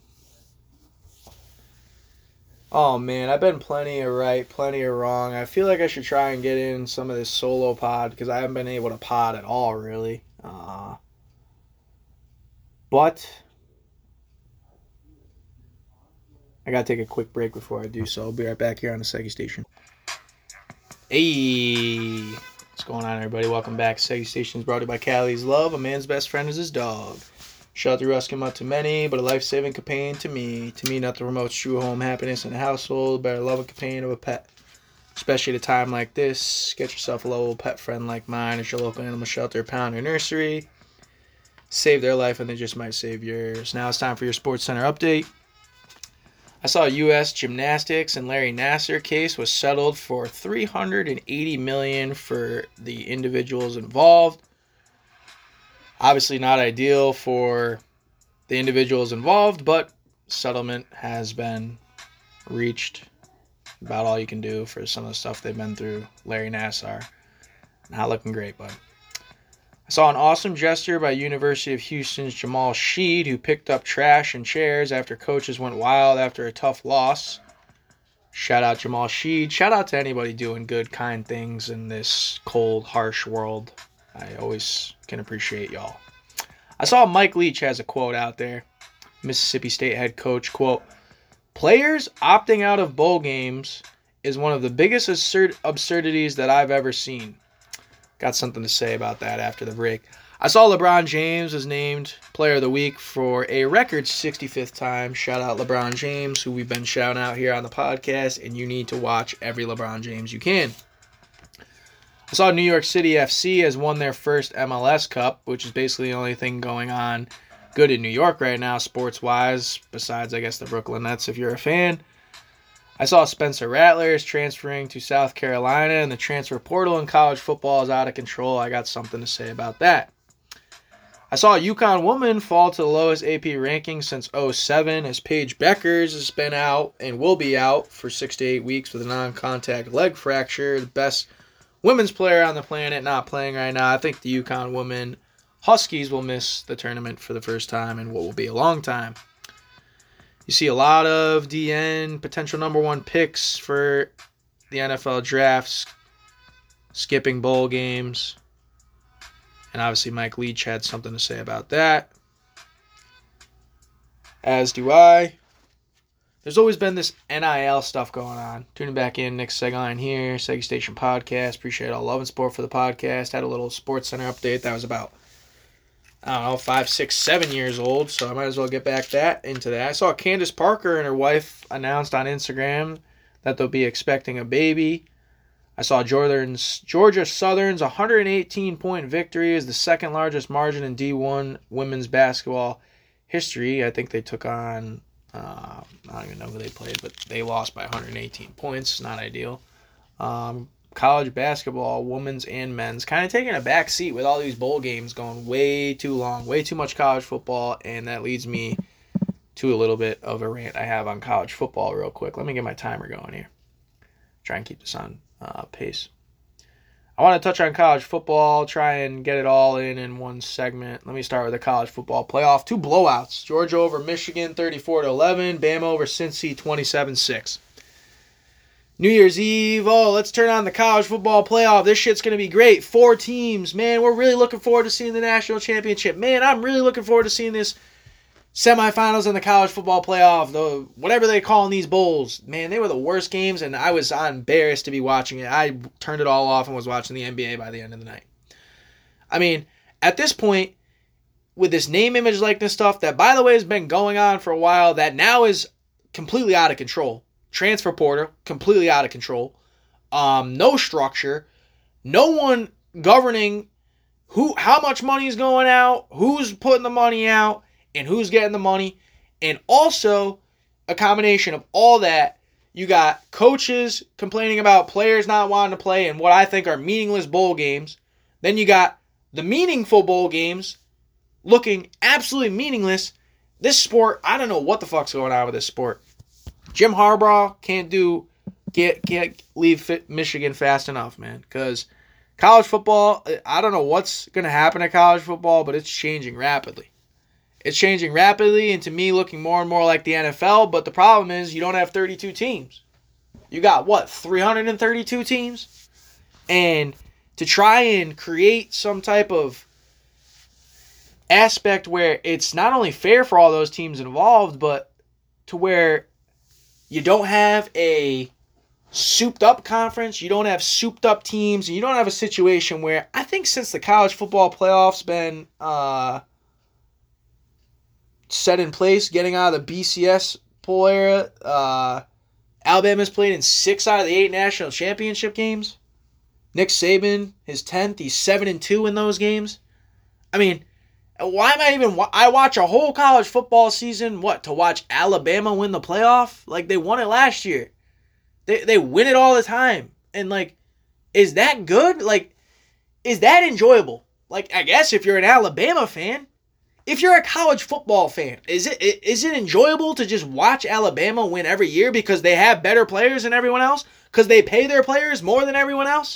Oh, man. I've been plenty of right, plenty of wrong. I feel like I should try and get in some of this solo pod because I haven't been able to pod at all, really. But I gotta take a quick break before I do so. I'll be right back here on the Segi Station. Hey, what's going on, everybody? Welcome back. Segi Station is brought to you by Callie's Love. A man's best friend is his dog. Shelter rescue not to many, but a life-saving companion to me. To me, not the remote true home happiness in the household, but a loving companion of a pet. Especially at a time like this, get yourself a little pet friend like mine at your local animal shelter, pound, or nursery. Save their life, and they just might save yours. Now it's time for your Sports Center update. I saw U.S. Gymnastics and Larry Nassar case was settled for $380 million for the individuals involved. Obviously not ideal for the individuals involved, but settlement has been reached. About all you can do for some of the stuff they've been through. Larry Nassar, not looking great, bud. I saw an awesome gesture by University of Houston's Jamal Sheed, who picked up trash and chairs after coaches went wild after a tough loss. Shout out Jamal Sheed. Shout out to anybody doing good, kind things in this cold, harsh world. I always can appreciate y'all. I saw Mike Leach has a quote out there. Mississippi State head coach, quote, "Players opting out of bowl games is one of the biggest absurdities that I've ever seen." Got something to say about that after the break. I saw LeBron James was named Player of the Week for a record 65th time. Shout out LeBron James, who we've been shouting out here on the podcast, and you need to watch every LeBron James you can. I saw New York City FC has won their first MLS Cup, which is basically the only thing going on good in New York right now, sports-wise, besides, I guess, the Brooklyn Nets if you're a fan. I saw Spencer Rattler is transferring to South Carolina, and the transfer portal in college football is out of control. I got something to say about that. I saw a UConn woman fall to the lowest AP ranking since 2007 as Paige Beckers has been out and will be out for 6 to 8 weeks with a non-contact leg fracture. The best women's player on the planet not playing right now. I think the UConn women Huskies will miss the tournament for the first time in what will be a long time. You see a lot of DN potential number one picks for the NFL drafts, skipping bowl games. And obviously Mike Leach had something to say about that. As do I. There's always been this NIL stuff going on. Tuning back in, Nick Segline here, Seggy Station Podcast. Appreciate all love and support for the podcast. Had a little Sports Center update that was about, 5, 6, 7 years old, so I might as well get back into that. I saw Candace Parker and her wife announced on Instagram that they'll be expecting a baby. I saw Georgia Southern's 118-point victory is the second largest margin in D1 women's basketball history. I think they took on, I don't even know who they played, but they lost by 118 points. Not ideal. College basketball, women's and men's, kind of taking a back seat with all these bowl games going way too long, way too much college football, and that leads me to a little bit of a rant I have on college football real quick. Let me get my timer going here. Try and keep this on pace. I want to touch on college football, try and get it all in one segment. Let me start with the college football playoff. 2 blowouts. Georgia over Michigan 34-11, Bama over Cincy 27-6. New Year's Eve, let's turn on the college football playoff. This shit's going to be great. 4 teams. Man, we're really looking forward to seeing the national championship. Man, I'm really looking forward to seeing this semifinals in the college football playoff. Whatever they call in these bowls. Man, they were the worst games, and I was embarrassed to be watching it. I turned it all off and was watching the NBA by the end of the night. I mean, at this point, with this name, image, likeness stuff that, by the way, has been going on for a while, that now is completely out of control. Transfer portal, completely out of control. No structure. No one governing how much money is going out, who's putting the money out, and who's getting the money. And also, a combination of all that, you got coaches complaining about players not wanting to play in what I think are meaningless bowl games. Then you got the meaningful bowl games looking absolutely meaningless. This sport, I don't know what the fuck's going on with this sport. Jim Harbaugh can't leave Michigan fast enough, man. Because college football, I don't know what's going to happen to college football, but it's changing rapidly. It's changing rapidly, and to me, looking more and more like the NFL. But the problem is you don't have 32 teams. You got, 332 teams? And to try and create some type of aspect where it's not only fair for all those teams involved, but to where you don't have a souped-up conference, you don't have souped-up teams, and you don't have a situation where I think since the college football playoffs been set in place, getting out of the BCS poll era, Alabama's played in 6 out of the 8 national championship games. Nick Saban, his 10th, he's 7-2 in those games. I mean, why am I watch a whole college football season, to watch Alabama win the playoff? Like, they won it last year. They win it all the time. And, is that good? Is that enjoyable? like, I guess if you're an Alabama fan, if you're a college football fan, is it enjoyable to just watch Alabama win every year because they have better players than everyone else? Because they pay their players more than everyone else?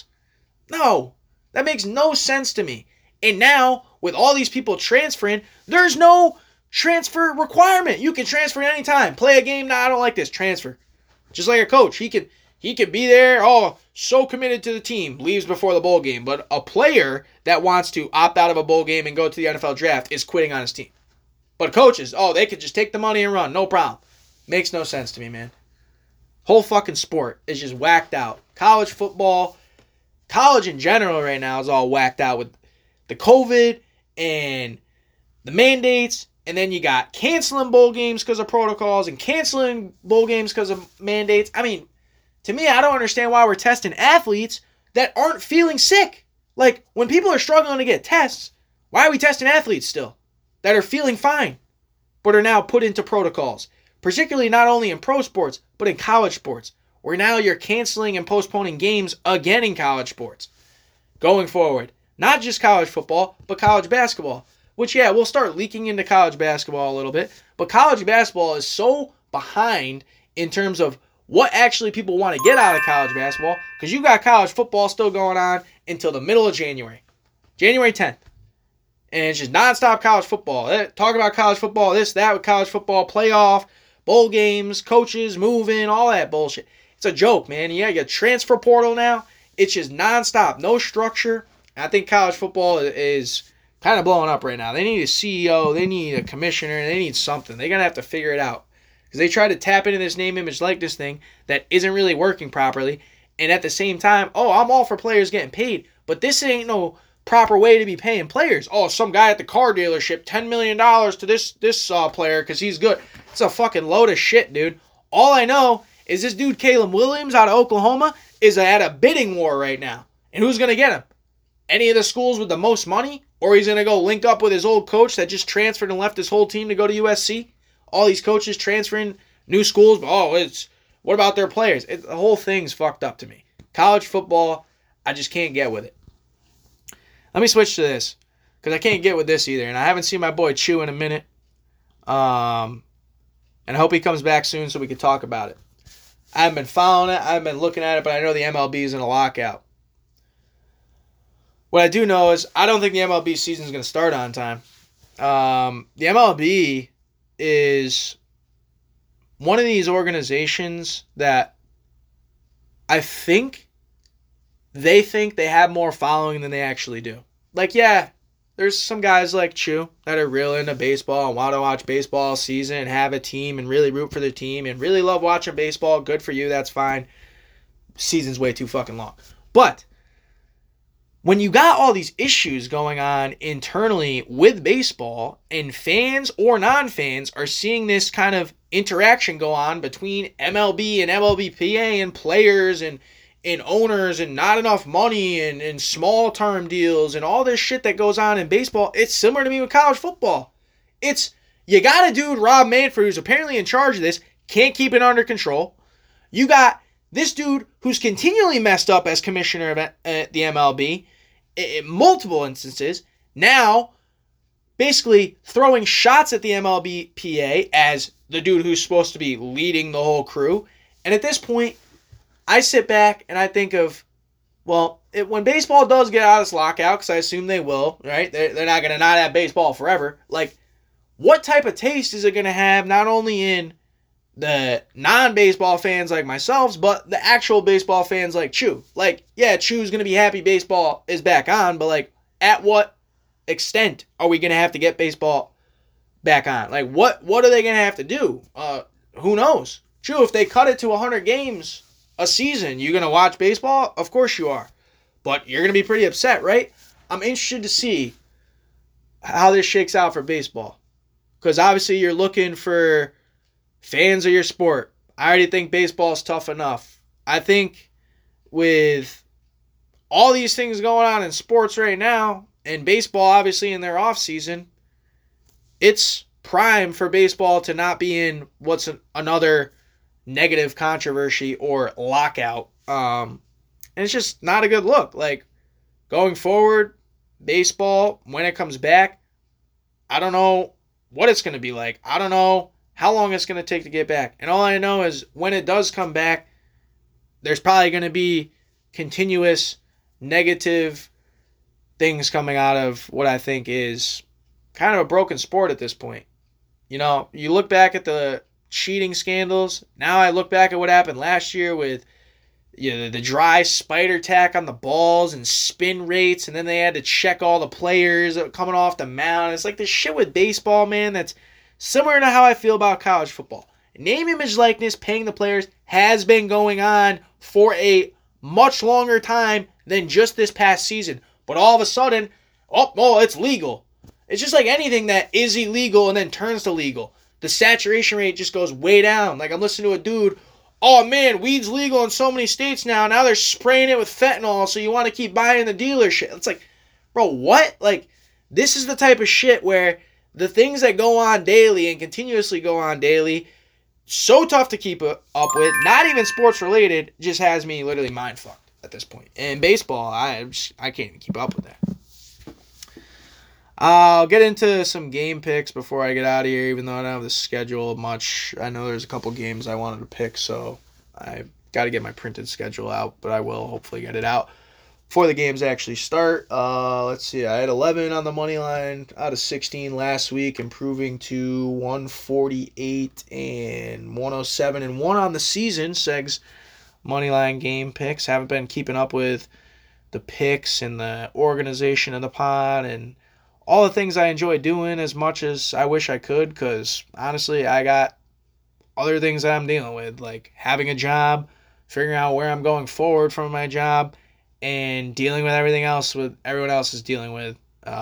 No, that makes no sense to me. And now, with all these people transferring, there's no transfer requirement. You can transfer at any time. Play a game, nah, I don't like this, transfer. Just like a coach, he could be there, so committed to the team, leaves before the bowl game. But a player that wants to opt out of a bowl game and go to the NFL draft is quitting on his team. But coaches, they could just take the money and run, no problem. Makes no sense to me, man. Whole fucking sport is just whacked out. College football, college in general right now is all whacked out with the COVID and the mandates. And then you got canceling bowl games because of protocols and canceling bowl games because of mandates. I mean, to me, I don't understand why we're testing athletes that aren't feeling sick. Like, when people are struggling to get tests, why are we testing athletes still that are feeling fine but are now put into protocols? Particularly not only in pro sports, but in college sports, where now you're canceling and postponing games again in college sports. Going forward, not just college football, but college basketball. Which, yeah, we'll start leaking into college basketball a little bit. But college basketball is so behind in terms of what actually people want to get out of college basketball. Because you got college football still going on until the middle of January. January 10th. And it's just nonstop college football. Talk about college football, this, that with college football, playoff, bowl games, coaches, moving, all that bullshit. It's a joke, man. Yeah, you got transfer portal now. It's just nonstop. No structure. I think college football is kind of blowing up right now. They need a CEO. They need a commissioner. They need something. They're going to have to figure it out. Because they try to tap into this name, image, likeness thing that isn't really working properly. And at the same time, I'm all for players getting paid. But this ain't no proper way to be paying players. Some guy at the car dealership, $10 million to this player because he's good. It's a fucking load of shit, dude. All I know is this dude, Caleb Williams out of Oklahoma, is at a bidding war right now. And who's going to get him? Any of the schools with the most money? Or he's going to go link up with his old coach that just transferred and left his whole team to go to USC? All these coaches transferring new schools. What about their players? The whole thing's fucked up to me. College football, I just can't get with it. Let me switch to this, because I can't get with this either. And I haven't seen my boy Chew in a minute. And I hope he comes back soon so we can talk about it. I haven't been following it. I haven't been looking at it, but I know the MLB is in a lockout. What I do know is I don't think the MLB season is going to start on time. The MLB is one of these organizations that I think they have more following than they actually do. Like, yeah, there's some guys like Chew that are real into baseball and want to watch baseball all season and have a team and really root for their team and really love watching baseball. Good for you, that's fine. Season's way too fucking long. But when you got all these issues going on internally with baseball, and fans or non-fans are seeing this kind of interaction go on between MLB and MLBPA and players and owners and not enough money and small term deals and all this shit that goes on in baseball, it's similar to me with college football. You got a dude, Rob Manfred, who's apparently in charge of this, can't keep it under control. You got this dude who's continually messed up as commissioner at the MLB in multiple instances, now basically throwing shots at the MLBPA as the dude who's supposed to be leading the whole crew. And at this point, I sit back and I think of, when baseball does get out of this lockout, because I assume they will, right? They're not going to not have baseball forever. Like, what type of taste is it going to have not only in the non-baseball fans like myself, but the actual baseball fans like Chew? Like, yeah, Chew's going to be happy baseball is back on, but like, at what extent are we going to have to get baseball back on? Like, what are they going to have to do? Who knows? Chew, if they cut it to 100 games a season, you going to watch baseball? Of course you are. But you're going to be pretty upset, right? I'm interested to see how this shakes out for baseball. Because obviously you're looking for fans of your sport. I already think baseball is tough enough. I think with all these things going on in sports right now, and baseball obviously in their off season, it's prime for baseball to not be in what's another negative controversy or lockout. And it's just not a good look. Like, going forward, baseball, when it comes back, I don't know what it's going to be like. I don't know how long it's going to take to get back. And all I know is when it does come back, there's probably going to be continuous negative things coming out of what I think is kind of a broken sport at this point. You know, you look back at the cheating scandals. Now I look back at what happened last year with the dry spider tack on the balls and spin rates, and then they had to check all the players coming off the mound. It's like this shit with baseball, man, that's similar to how I feel about college football. Name, image, likeness, paying the players has been going on for a much longer time than just this past season. But all of a sudden, it's legal. It's just like anything that is illegal and then turns to legal. The saturation rate just goes way down. Like I'm listening to a dude, oh man, weed's legal in so many states now. Now they're spraying it with fentanyl, so you want to keep buying the dealership. It's like, bro, what? Like, this is the type of shit where the things that go on daily and continuously go on daily, so tough to keep up with, not even sports related, just has me literally mind fucked at this point. And baseball, I can't even keep up with that. I'll get into some game picks before I get out of here, even though I don't have the schedule much. I know there's a couple games I wanted to pick, so I got to get my printed schedule out, but I will hopefully get it out before the games actually start. Let's see, I had 11 on the money line out of 16 last week, improving to 148 and 107 and 1 on the season. Seg's money line game picks. Haven't been keeping up with the picks and the organization of the pod and all the things I enjoy doing as much as I wish I could, because honestly, I got other things that I'm dealing with, like having a job, figuring out where I'm going forward from my job, and dealing with everything else with everyone else is dealing with,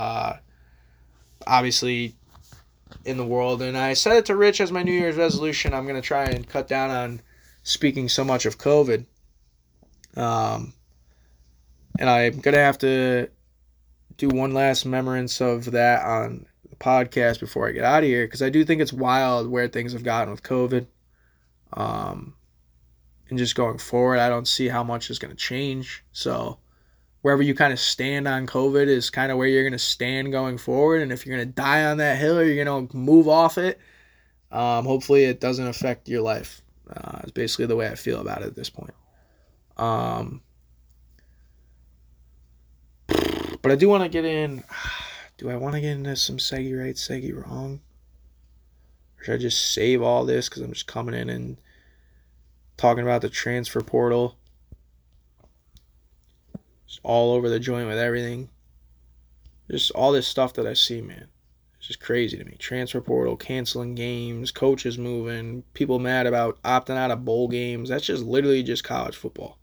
obviously, in the world. And I said it to Rich as my New Year's resolution, I'm going to try and cut down on speaking so much of COVID. And I'm going to have to do one last remembrance of that on the podcast before I get out of here, because I do think it's wild where things have gotten with COVID. And just going forward, I don't see how much is going to change. So wherever you kind of stand on COVID is kind of where you're going to stand going forward. And if you're going to die on that hill or you're going to move off it, hopefully it doesn't affect your life. It's basically the way I feel about it at this point. But I do want to get in. Do I want to get into some Seggy right, Seggy wrong? Or should I just save all this because I'm just coming in and talking about the transfer portal? Just all over the joint with everything. Just all this stuff that I see, man. It's just crazy to me. Transfer portal, canceling games, coaches moving, people mad about opting out of bowl games. That's just literally just college football.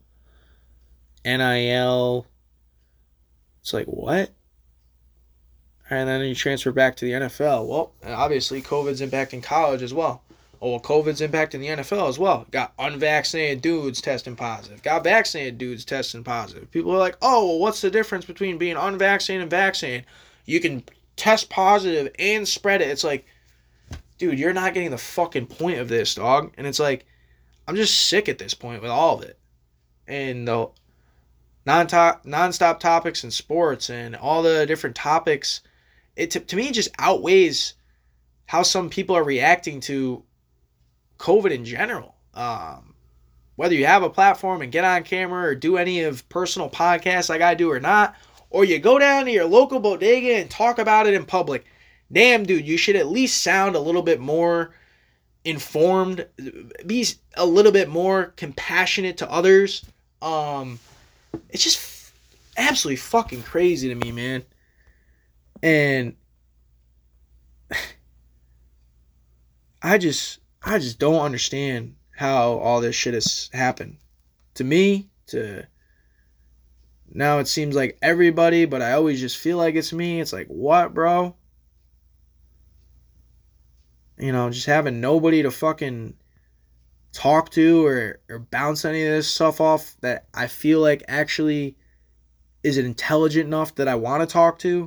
NIL. It's like, what? And then you transfer back to the NFL. Well, obviously, COVID's impacting college as well. Oh, well, COVID's impacting the NFL as well. Got unvaccinated dudes testing positive. Got vaccinated dudes testing positive. People are like, oh, well, what's the difference between being unvaccinated and vaccinated? You can test positive and spread it. It's like, dude, you're not getting the fucking point of this, dog. And it's like, I'm just sick at this point with all of it. And the non-stop topics in sports and all the different topics, it to me just outweighs how some people are reacting to COVID in general. Whether you have a platform and get on camera or do any of personal podcasts like I do or not, or you go down to your local bodega and talk about it in public, damn, dude, you should at least sound a little bit more informed, be a little bit more compassionate to others. It's just absolutely fucking crazy to me, man. And I just don't understand how all this shit has happened. To me, now it seems like everybody, but I always just feel like it's me. It's like, what, bro? You know, just having nobody to fucking talk to or bounce any of this stuff off that I feel like actually is it intelligent enough that I want to talk to.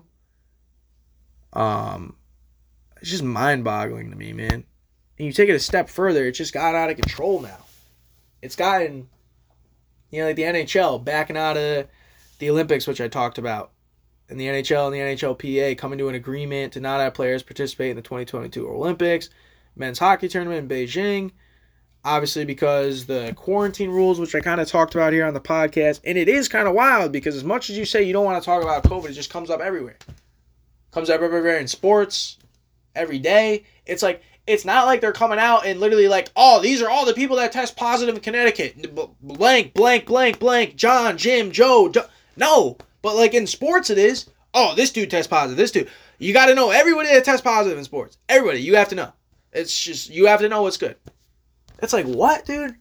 It's just mind-boggling to me, man. And you take it a step further, it just got out of control now. It's gotten, like the NHL backing out of the Olympics, which I talked about. and the NHL and the NHLPA coming to an agreement to not have players participate in the 2022 Olympics, men's hockey tournament in Beijing. Obviously, because the quarantine rules, which I kind of talked about here on the podcast, and it is kind of wild because as much as you say you don't want to talk about COVID, it just comes up everywhere. Comes up everywhere in sports, every day. It's like, it's not like they're coming out and literally like, oh, these are all the people that test positive in Connecticut. Blank, blank, blank, blank. John, Jim, Joe. No, but like in sports it is. Oh, this dude tests positive. This dude. You got to know everybody that tests positive in sports. Everybody. You have to know. It's just, you have to know what's good. It's like, what, dude?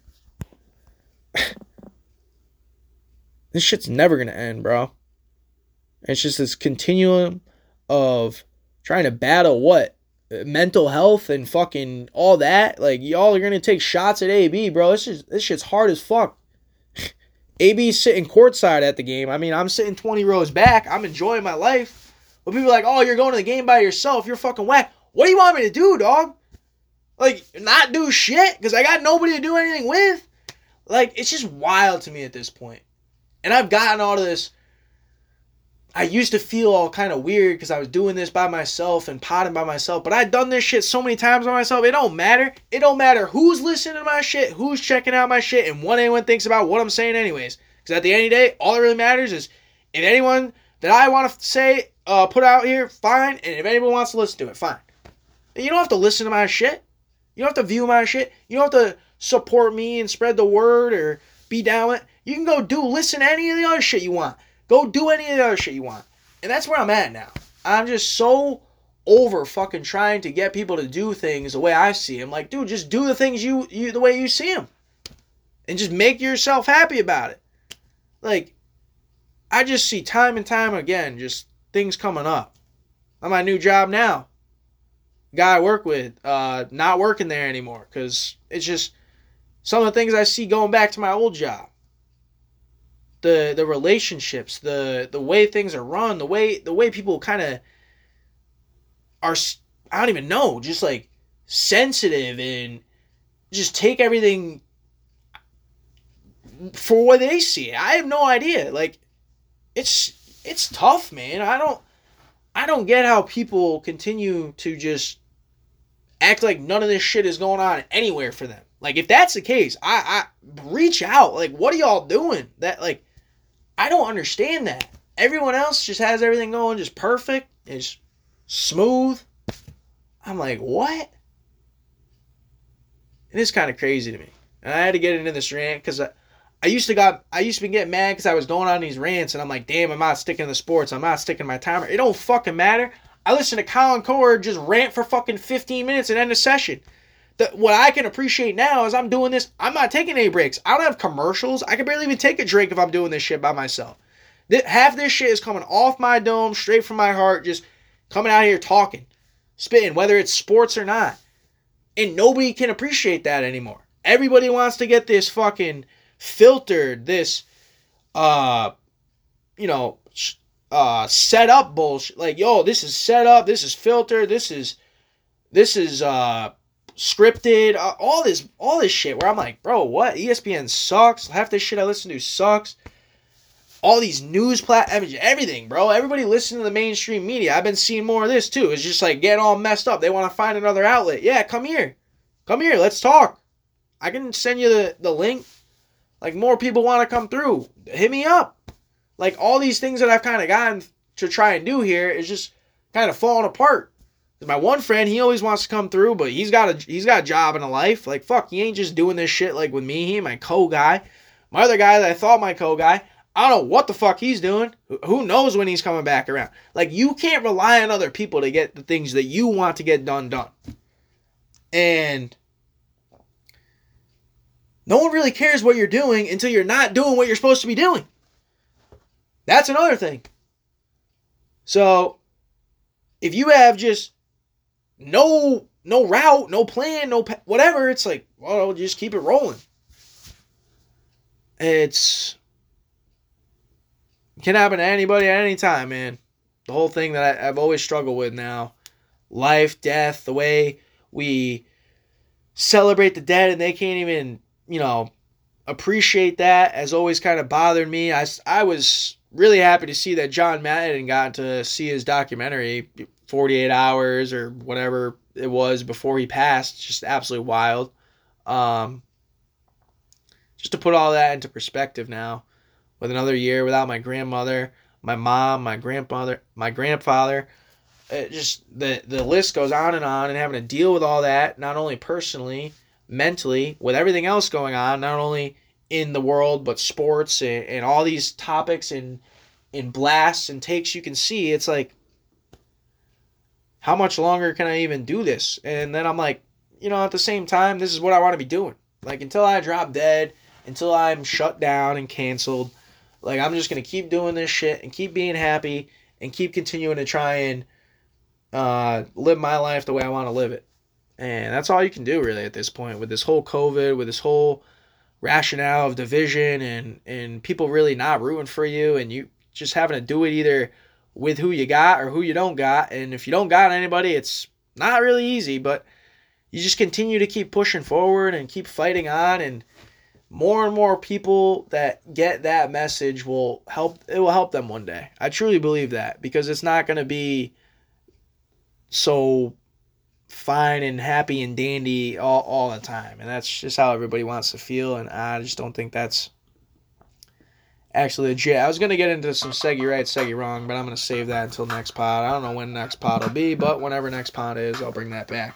This shit's never going to end, bro. It's just this continuum of trying to battle what? Mental health and fucking all that. Like, y'all are going to take shots at AB, bro. This shit's hard as fuck. AB's sitting courtside at the game. I mean, I'm sitting 20 rows back. I'm enjoying my life. But people are like, oh, you're going to the game by yourself. You're fucking whack. What do you want me to do, dog? Like, not do shit? Because I got nobody to do anything with? Like, it's just wild to me at this point. And I've gotten all of this. I used to feel all kind of weird because I was doing this by myself and potting by myself. But I've done this shit so many times by myself. It don't matter. It don't matter who's listening to my shit, who's checking out my shit, and what anyone thinks about what I'm saying anyways. Because at the end of the day, all that really matters is if anyone that I want to say, put out here, fine. And if anyone wants to listen to it, fine. You don't have to listen to my shit. You don't have to view my shit. You don't have to support me and spread the word or be down with it. You can go listen to any of the other shit you want. Go do any of the other shit you want. And that's where I'm at now. I'm just so over fucking trying to get people to do things the way I see them. Like, dude, just do the things you the way you see them. And just make yourself happy about it. Like, I just see time and time again just things coming up. On my new job now. Guy I work with, not working there anymore. Because it's just some of the things I see going back to my old job. The relationships, the way things are run, the way people kind of are, I don't even know, just like sensitive and just take everything for what they see. I have no idea. Like, it's tough, man. I don't get how people continue to just act like none of this shit is going on anywhere for them. Like, if that's the case, I reach out. Like, what are y'all doing? That, like, I don't understand that. Everyone else just has everything going just perfect. It's smooth. I'm like, what? It is kind of crazy to me. And I had to get into this rant because I used to be getting mad because I was going on these rants and I'm like, damn, I'm not sticking to sports. I'm not sticking to my timer. It don't fucking matter. I listen to Colin Cord just rant for fucking 15 minutes and end the session. What I can appreciate now is I'm doing this. I'm not taking any breaks. I don't have commercials. I can barely even take a drink if I'm doing this shit by myself. Half this shit is coming off my dome, straight from my heart, just coming out here talking, spitting, whether it's sports or not. And nobody can appreciate that anymore. Everybody wants to get this fucking filtered, this, set up bullshit. Like, yo, this is set up, this is filtered, this is scripted, all this shit where I'm like, bro, what? ESPN sucks. Half this shit I listen to sucks. All these news platforms, everything, bro. Everybody listen to the mainstream media. I've been seeing more of this too. It's just like getting all messed up. They want to find another outlet. Yeah, come here. Come here. Let's talk. I can send you the link. Like, more people want to come through. Hit me up. Like, all these things that I've kind of gotten to try and do here is just kind of falling apart. My one friend, he always wants to come through, but he's got a job and a life. Like, fuck, he ain't just doing this shit like with me. He ain't my co-guy. My other guy that I thought my co-guy, I don't know what the fuck he's doing. Who knows when he's coming back around. Like, you can't rely on other people to get the things that you want to get done. And no one really cares what you're doing until you're not doing what you're supposed to be doing. That's another thing. So, if you have just no route, no plan, whatever, it's like, well, just keep it rolling. It can happen to anybody at any time, man. The whole thing that I've always struggled with now. Life, death, the way we celebrate the dead and they can't even, appreciate that has always kind of bothered me. I was really happy to see that John Madden got to see his documentary 48 hours or whatever it was before he passed. Just absolutely wild. Just to put all that into perspective now, with another year without my grandmother, my mom, my grandfather, just the list goes on, and having to deal with all that, not only personally, mentally, with everything else going on, not only in the world, but sports and all these topics and in blasts and takes you can see, it's like, how much longer can I even do this? And then I'm like, at the same time, this is what I want to be doing. Like, until I drop dead, until I'm shut down and canceled, like, I'm just going to keep doing this shit and keep being happy and keep continuing to try and live my life the way I want to live it. And that's all you can do, really, at this point, with this whole COVID, with this whole rationale of division and people really not rooting for you, and you just having to do it either with who you got or who you don't got. And if you don't got anybody, it's not really easy, but you just continue to keep pushing forward and keep fighting on, and more people that get that message will help them one day. I truly believe that, because it's not going to be so fine and happy and dandy all the time, and that's just how everybody wants to feel, and I just don't think that's actually legit. I was going to get into some Seggy right, Seggy wrong, but I'm going to save that until next pod. I don't know when next pod will be, but whenever next pod is, I'll bring that back.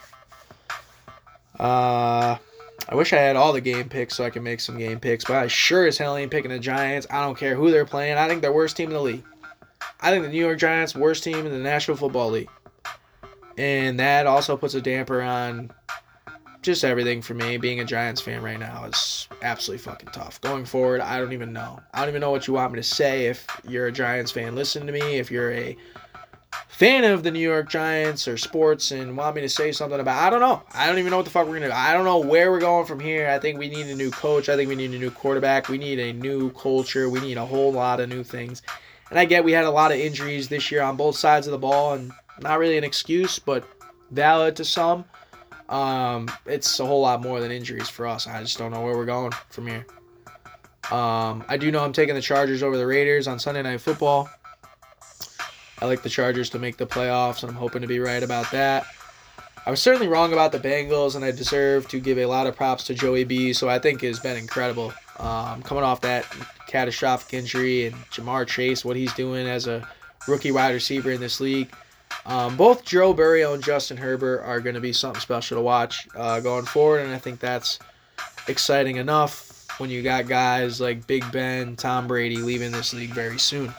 I wish I had all the game picks so I could make some game picks, but I sure as hell ain't picking the Giants. I don't care who they're playing. I think they're worst team in the league. I think the New York Giants worst team in the National Football League. And that also puts a damper on just everything for me. Being a Giants fan right now is absolutely fucking tough. Going forward, I don't even know. I don't even know what you want me to say. If you're a Giants fan, listen to me. If you're a fan of the New York Giants or sports and want me to say something about, I don't know. I don't even know what the fuck we're going to do. I don't know where we're going from here. I think we need a new coach. I think we need a new quarterback. We need a new culture. We need a whole lot of new things. And I get we had a lot of injuries this year on both sides of the ball, and not really an excuse, but valid to some. It's a whole lot more than injuries for us. I just don't know where we're going from here. I do know I'm taking the Chargers over the Raiders on Sunday Night Football. I like the Chargers to make the playoffs, and I'm hoping to be right about that. I was certainly wrong about the Bengals, and I deserve to give a lot of props to Joey B, so I think has been incredible. Coming off that catastrophic injury, and Jamar Chase, what he's doing as a rookie wide receiver in this league. Both Joe Burrow and Justin Herbert are going to be something special to watch going forward, and I think that's exciting enough when you got guys like Big Ben, Tom Brady leaving this league very soon.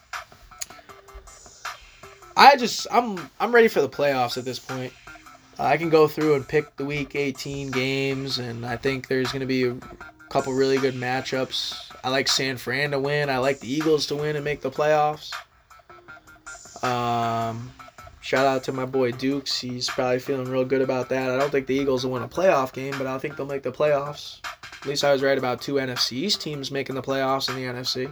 I'm ready for the playoffs at this point. I can go through and pick the Week 18 games, and I think there's going to be a couple really good matchups. I like San Fran to win. I like the Eagles to win and make the playoffs. Shout out to my boy Dukes. He's probably feeling real good about that. I don't think the Eagles will win a playoff game, but I think they'll make the playoffs. At least I was right about 2 NFC East teams making the playoffs in the NFC.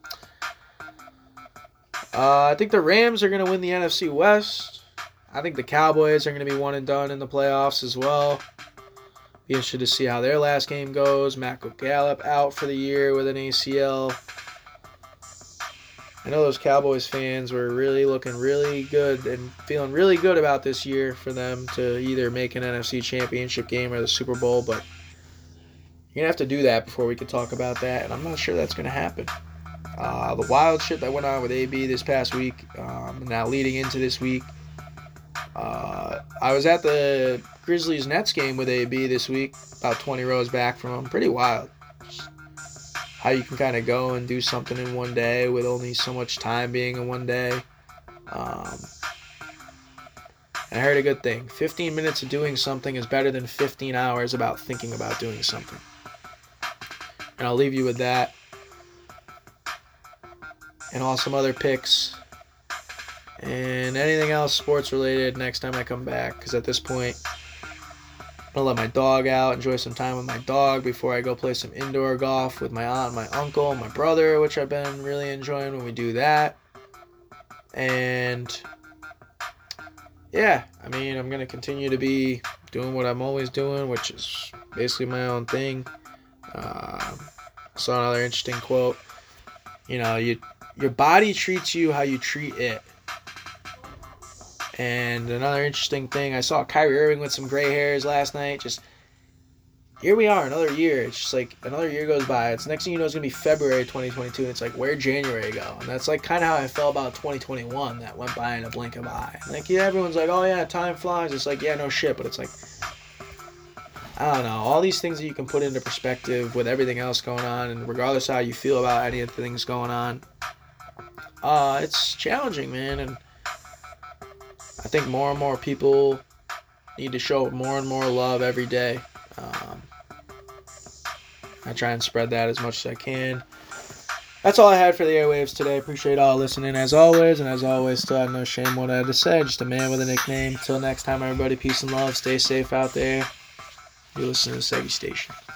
I think the Rams are going to win the NFC West. I think the Cowboys are going to be one and done in the playoffs as well. Be interested to see how their last game goes. Matt Gallup out for the year with an ACL. I know those Cowboys fans were really looking really good and feeling really good about this year for them to either make an NFC Championship game or the Super Bowl, but you're going to have to do that before we can talk about that, and I'm not sure that's going to happen. The wild shit that went on with AB this past week, now leading into this week. I was at the Grizzlies-Nets game with AB this week, about 20 rows back from him. Pretty wild. Just how you can kind of go and do something in one day with only so much time being in one day. And I heard a good thing. 15 minutes of doing something is better than 15 hours about thinking about doing something. And I'll leave you with that. And all some other picks. And anything else sports related next time I come back. Because at this point, I'm going to let my dog out, enjoy some time with my dog before I go play some indoor golf with my aunt, my uncle, and my brother, which I've been really enjoying when we do that. And yeah, I mean, I'm going to continue to be doing what I'm always doing, which is basically my own thing. I saw another interesting quote. You know, you your body treats you how you treat it. And another interesting thing, I saw Kyrie Irving with some gray hairs last night. Just, here we are, another year. It's just like another year goes by. It's next thing you know, it's going to be February 2022. And it's like, where'd January go? And that's like kind of how I felt about 2021. That went by in a blink of an eye. Like, yeah, everyone's like, oh yeah, time flies. It's like, yeah, no shit. But it's like, I don't know. All these things that you can put into perspective with everything else going on. And regardless of how you feel about any of the things going on. It's challenging, man. And I think more and more people need to show more and more love every day. I try and spread that as much as I can. That's all I had for the airwaves today. Appreciate all listening as always. And as always, still have no shame what I had to say. Just a man with a nickname. Till next time, everybody. Peace and love. Stay safe out there. You're listening to Seggy Station.